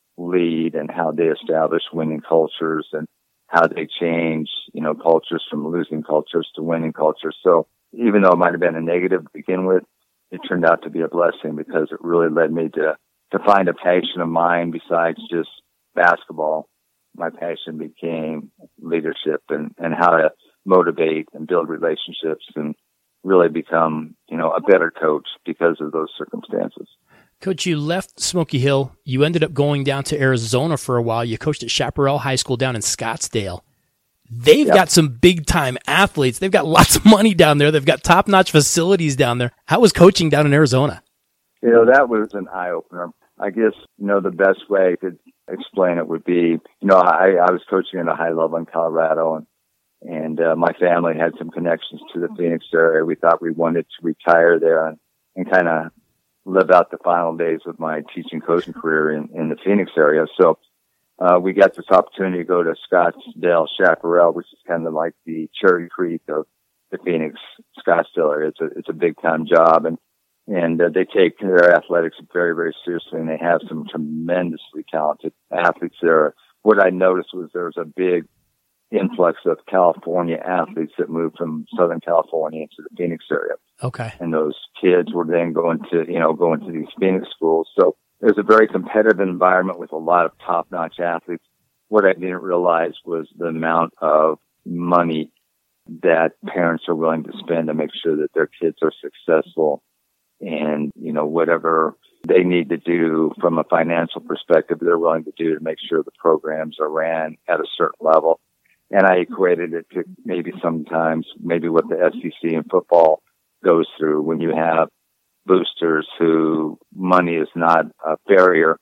lead and how they establish winning cultures and how they change, you know, cultures from losing cultures to winning cultures. So even though it might have been a negative to begin with, it turned out to be a blessing because it really led me to, to find a passion of mine besides just basketball. My passion became leadership and, and how to motivate and build relationships and really become, you know, a better coach because of those circumstances. Coach, you left Smoky Hill. You ended up going down to Arizona for a while. You coached at Chaparral High School down in Scottsdale. They've yep. got some big-time athletes. They've got lots of money down there. They've got top-notch facilities down there. How was coaching down in Arizona? You know, that was an eye-opener. I guess, you know, the best way I could explain it would be, you know, I, I was coaching at a high level in Colorado, and and uh, my family had some connections to the Phoenix area. We thought we wanted to retire there and, and kind of live out the final days of my teaching coaching career in, in the Phoenix area. So uh, we got this opportunity to go to Scottsdale Chaparral, which is kind of like the Cherry Creek of the Phoenix Scottsdale area. It's a, it's a big time job, and, and uh, they take their athletics very, very seriously, and they have some tremendously talented athletes there. What I noticed was there was a big influx of California athletes that moved from Southern California into the Phoenix area. Okay. And those kids were then going to, you know, going to these Phoenix schools. So it was a very competitive environment with a lot of top-notch athletes. What I didn't realize was the amount of money that parents are willing to spend to make sure that their kids are successful and, you know, whatever they need to do from a financial perspective, they're willing to do to make sure the programs are ran at a certain level. And I equated it to maybe sometimes, maybe what the S E C in football goes through when you have boosters who money is not a barrier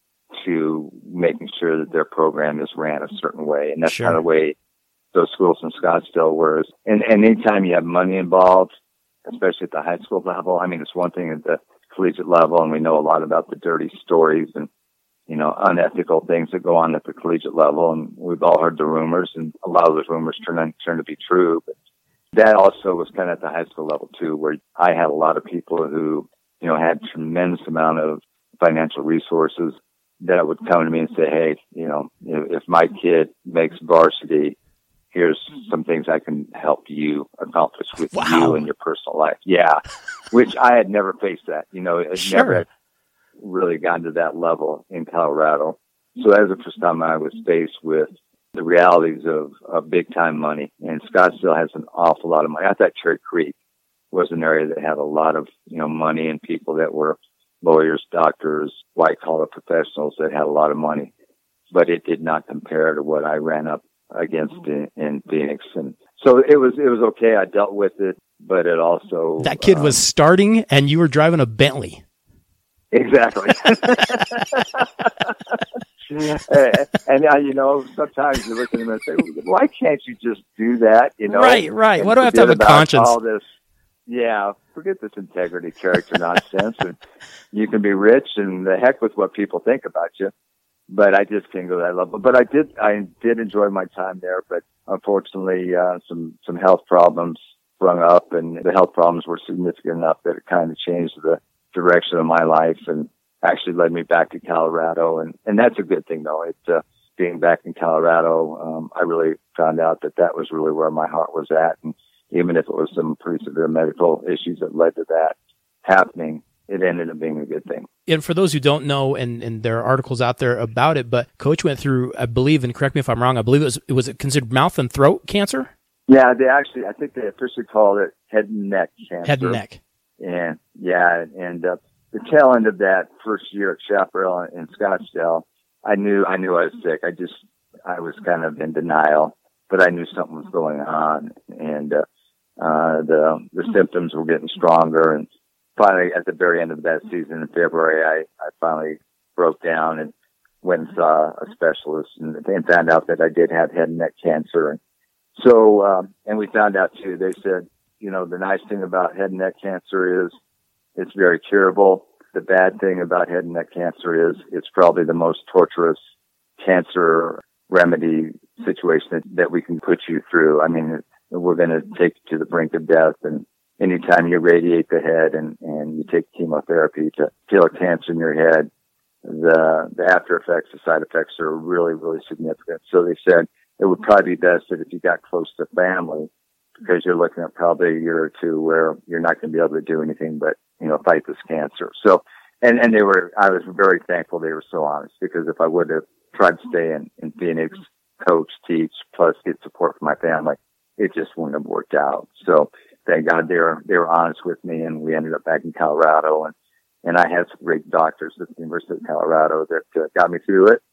to making sure that their program is ran a certain way. And that's sure. kind of the way those schools in Scottsdale were. And, and anytime you have money involved, especially at the high school level, I mean, it's one thing at the collegiate level, and we know a lot about the dirty stories and, you know, unethical things that go on at the collegiate level. And we've all heard the rumors, and a lot of those rumors turn, on, turn to be true. But that also was kind of at the high school level too, where I had a lot of people who, you know, had tremendous amount of financial resources that would come to me and say, hey, you know, if my kid makes varsity, here's some things I can help you accomplish with wow. you in your personal life. Yeah. Which I had never faced that, you know, it sure. never had really gotten to that level in Colorado. So that was the first time I was faced with the realities of, of big time money. And Scottsdale has an awful lot of money. I thought Cherry Creek was an area that had a lot of, you know, money and people that were lawyers, doctors, white collar professionals that had a lot of money, but it did not compare to what I ran up against in, in Phoenix. And so it was, it was okay. I dealt with it. but it also that kid um, was starting, and you were driving a Bentley. Exactly. and, and uh, you know, sometimes you look at them and say, "Why can't you just do that?" You know, right, right. Why do I have to have a about conscience? All this, yeah. Forget this integrity, character nonsense, and you can be rich, and the heck with what people think about you. But I just can't go to that level. But I did, I did enjoy my time there. But unfortunately, uh, some some health problems sprung up, and the health problems were significant enough that it kind of changed the direction of my life and actually led me back to Colorado. And, and that's a good thing, though. It's, uh, being back in Colorado, um, I really found out that that was really where my heart was at. And even if it was some pretty severe medical issues that led to that happening, it ended up being a good thing. And for those who don't know, and, and there are articles out there about it, but Coach went through, I believe, and correct me if I'm wrong, I believe it was, was it considered mouth and throat cancer? Yeah, they actually, I think they officially called it head and neck cancer. Head and neck. And yeah, and uh, the tail end of that first year at Chaparral in Scottsdale, I knew I knew I was sick. I just I was kind of in denial, but I knew something was going on, and uh, uh, the the symptoms were getting stronger. And finally, at the very end of that season in February, I I finally broke down and went and saw a specialist, and, and found out that I did have head and neck cancer. And so, um, and we found out too. They said, you know, the nice thing about head and neck cancer is it's very curable. The bad thing about head and neck cancer is it's probably the most torturous cancer remedy situation that, that we can put you through. I mean, we're going to take you to the brink of death, and anytime you radiate the head and, and you take chemotherapy to kill a cancer in your head, the, the after effects, the side effects are really, really significant. So they said it would probably be best that if you got close to family, because you're looking at probably a year or two where you're not going to be able to do anything but, you know, fight this cancer. So, and, and they were, I was very thankful they were so honest, because if I would have tried to stay in, in Phoenix, coach, teach, plus get support from my family, it just wouldn't have worked out. So thank God they were, they were honest with me, and we ended up back in Colorado, and, and I had some great doctors at the University of Colorado that uh, got me through it.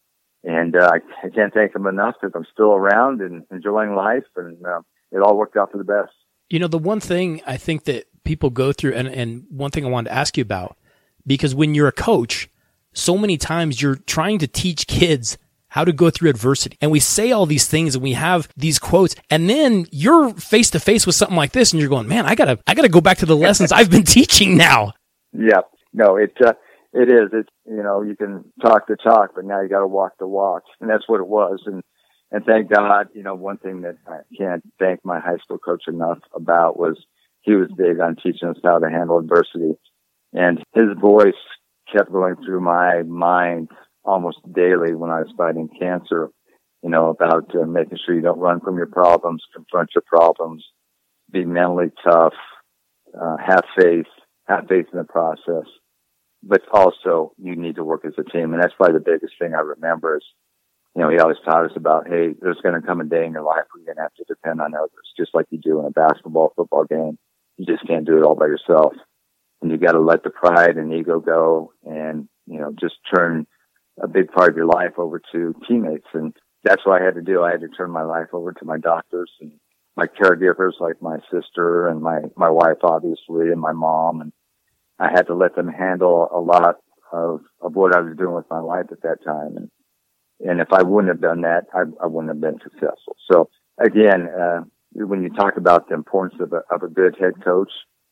And, uh, I can't thank them enough, because I'm still around and enjoying life, and, uh, it all worked out for the best. You know, the one thing I think that people go through, and, and one thing I wanted to ask you about, because when you're a coach, so many times you're trying to teach kids how to go through adversity. And we say all these things and we have these quotes, and then you're face to face with something like this and you're going, man, I gotta, I gotta go back to the lessons I've been teaching now. Yeah, no, it, uh, it is. It's, you know, you can talk the talk, but now you gotta walk the walk. And that's what it was. And, And thank God, you know, one thing that I can't thank my high school coach enough about was he was big on teaching us how to handle adversity. And his voice kept going through my mind almost daily when I was fighting cancer, you know, about uh, making sure you don't run from your problems, confront your problems, be mentally tough, uh, have faith, have faith in the process. But also, you need to work as a team. And that's probably the biggest thing I remember is, you know, he always taught us about, hey, there's going to come a day in your life where you're going to have to depend on others, just like you do in a basketball, football game. You just can't do it all by yourself. And you got to let the pride and ego go and, you know, just turn a big part of your life over to teammates. And that's what I had to do. I had to turn my life over to my doctors and my caregivers, like my sister and my, my wife, obviously, and my mom. And I had to let them handle a lot of, of what I was doing with my life at that time. And, And if I wouldn't have done that, I, I wouldn't have been successful. So again, uh, when you talk about the importance of a, of a good head coach,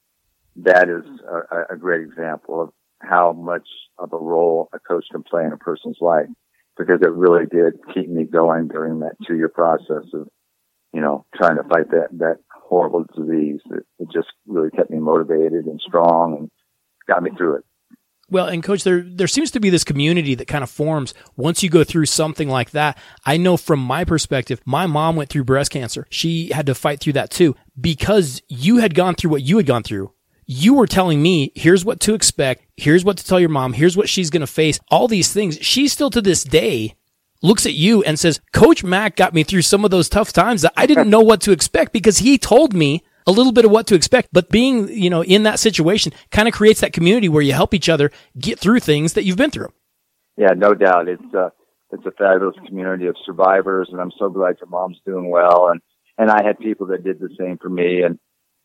that is a, a great example of how much of a role a coach can play in a person's life, because it really did keep me going during that two year process of, you know, trying to fight that, that horrible disease. It, it just really kept me motivated and strong and got me through it. Well, and Coach, there there seems to be this community that kind of forms once you go through something like that. I know from my perspective, my mom went through breast cancer. She had to fight through that too. Because you had gone through what you had gone through, you were telling me, here's what to expect, here's what to tell your mom, here's what she's going to face, all these things. She still to this day looks at you and says, Coach Mack got me through some of those tough times that I didn't know what to expect, because he told me a little bit of what to expect. But being, you know, in that situation kind of creates that community where you help each other get through things that you've been through. Yeah, no doubt. It's uh, it's a fabulous community of survivors, and I'm so glad your mom's doing well. And, and I had people that did the same for me. And,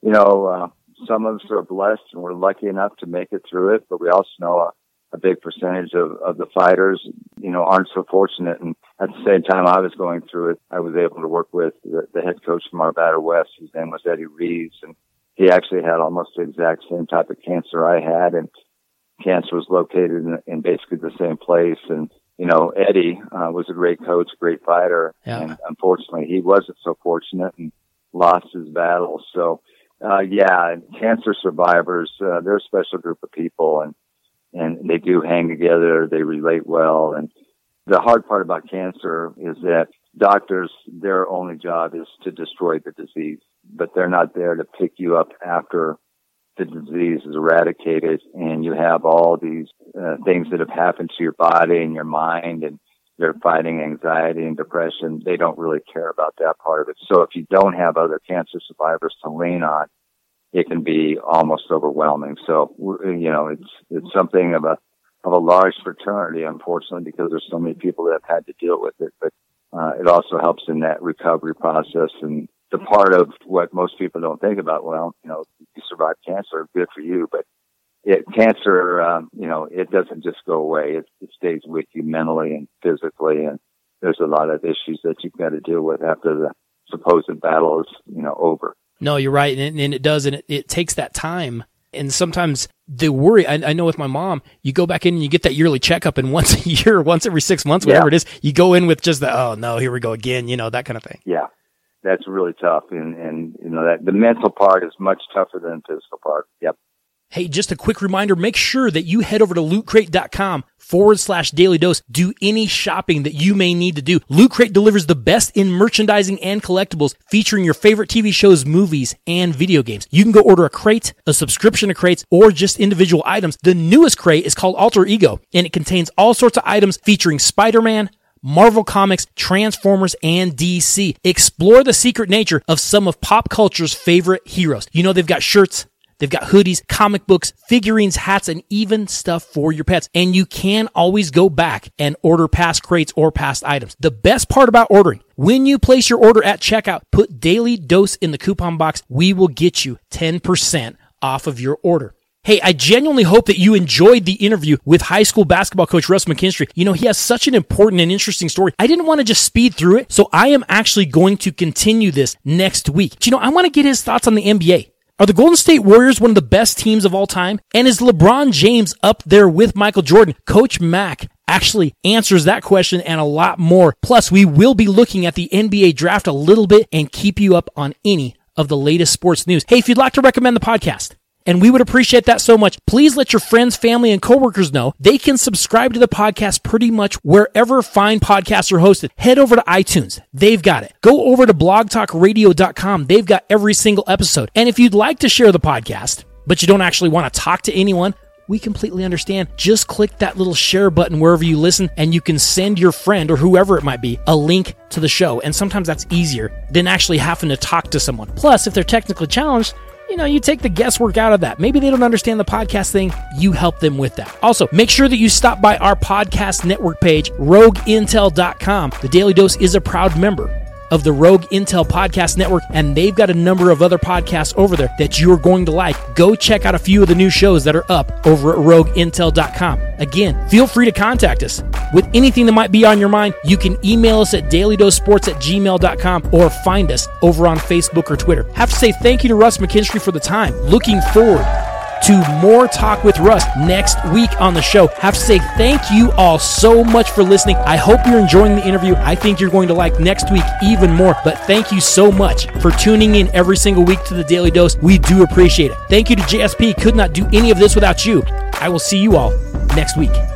you know, uh, some of us are blessed and we're lucky enough to make it through it, but we also know a, a big percentage of, of the fighters, you know, aren't so fortunate. And at the same time I was going through it, I was able to work with the, the head coach from Arvada West, whose name was Eddie Reeves, and he actually had almost the exact same type of cancer I had, and cancer was located in, in basically the same place. And, you know, Eddie uh, was a great coach, great fighter, yeah. and unfortunately he wasn't so fortunate and lost his battle. So, uh, yeah, cancer survivors, uh, they're a special group of people, and, and they do hang together. They relate well. And the hard part about cancer is that doctors, their only job is to destroy the disease, but they're not there to pick you up after the disease is eradicated and you have all these uh, things that have happened to your body and your mind, and they're fighting anxiety and depression. They don't really care about that part of it. So if you don't have other cancer survivors to lean on, it can be almost overwhelming. So, you know, it's, it's something of a, of a large fraternity, unfortunately, because there's so many people that have had to deal with it, but uh, it also helps in that recovery process. And the part of what most people don't think about, well, you know, you survived cancer, good for you, but it, cancer, um, you know, it doesn't just go away. It, it stays with you mentally and physically, and there's a lot of issues that you've got to deal with after the supposed battle is, you know, over. No, you're right, and, and it does, and it, it takes that time. And sometimes the worry, I, I know with my mom, you go back in and you get that yearly checkup, and once a year, once every six months, whatever yeah. it is, you go in with just the, oh no, here we go again, you know, that kind of thing. Yeah. That's really tough. And, and, you know, that the mental part is much tougher than the physical part. Yep. Hey, just a quick reminder, make sure that you head over to lootcrate.com forward slash daily dose. Do any shopping that you may need to do. Loot Crate delivers the best in merchandising and collectibles featuring your favorite T V shows, movies, and video games. You can go order a crate, a subscription to crates, or just individual items. The newest crate is called Alter Ego, and it contains all sorts of items featuring Spider-Man, Marvel Comics, Transformers, and D C. Explore the secret nature of some of pop culture's favorite heroes. You know, they've got shirts, they've got hoodies, comic books, figurines, hats, and even stuff for your pets. And you can always go back and order past crates or past items. The best part about ordering, when you place your order at checkout, put Daily Dose in the coupon box. We will get you ten percent off of your order. Hey, I genuinely hope that you enjoyed the interview with high school basketball coach Russ McKinstry. You know, he has such an important and interesting story. I didn't want to just speed through it, so I am actually going to continue this next week. But, you know, I want to get his thoughts on the N B A. Are the Golden State Warriors one of the best teams of all time? And is LeBron James up there with Michael Jordan? Coach Mack actually answers that question and a lot more. Plus, we will be looking at the N B A draft a little bit and keep you up on any of the latest sports news. Hey, if you'd like to recommend the podcast, and we would appreciate that so much, please let your friends, family, and coworkers know they can subscribe to the podcast pretty much wherever fine podcasts are hosted. Head over to iTunes. They've got it. Go over to blog talk radio dot com. They've got every single episode. And if you'd like to share the podcast, but you don't actually want to talk to anyone, we completely understand. Just click that little share button wherever you listen, and you can send your friend or whoever it might be a link to the show. And sometimes that's easier than actually having to talk to someone. Plus, if they're technically challenged, you know, you take the guesswork out of that. Maybe they don't understand the podcast thing. You help them with that. Also, make sure that you stop by our podcast network page, rogue intel dot com. The Daily Dose is a proud member of the Rogue Intel Podcast Network, and they've got a number of other podcasts over there that you're going to like. Go check out a few of the new shows that are up over at rogue intel dot com. Again, feel free to contact us with anything that might be on your mind. You can email us at daily dose sports at gmail dot com or find us over on Facebook or Twitter. Have to say thank you to Russ McKinstry for the time. Looking forward to more talk with Russ next week on the show. Have to say thank you all so much for listening. I hope you're enjoying the interview. I think you're going to like next week even more, but thank you so much for tuning in every single week to the Daily Dose. We do appreciate it. Thank you to J S P. Could not do any of this without you. I will see you all next week.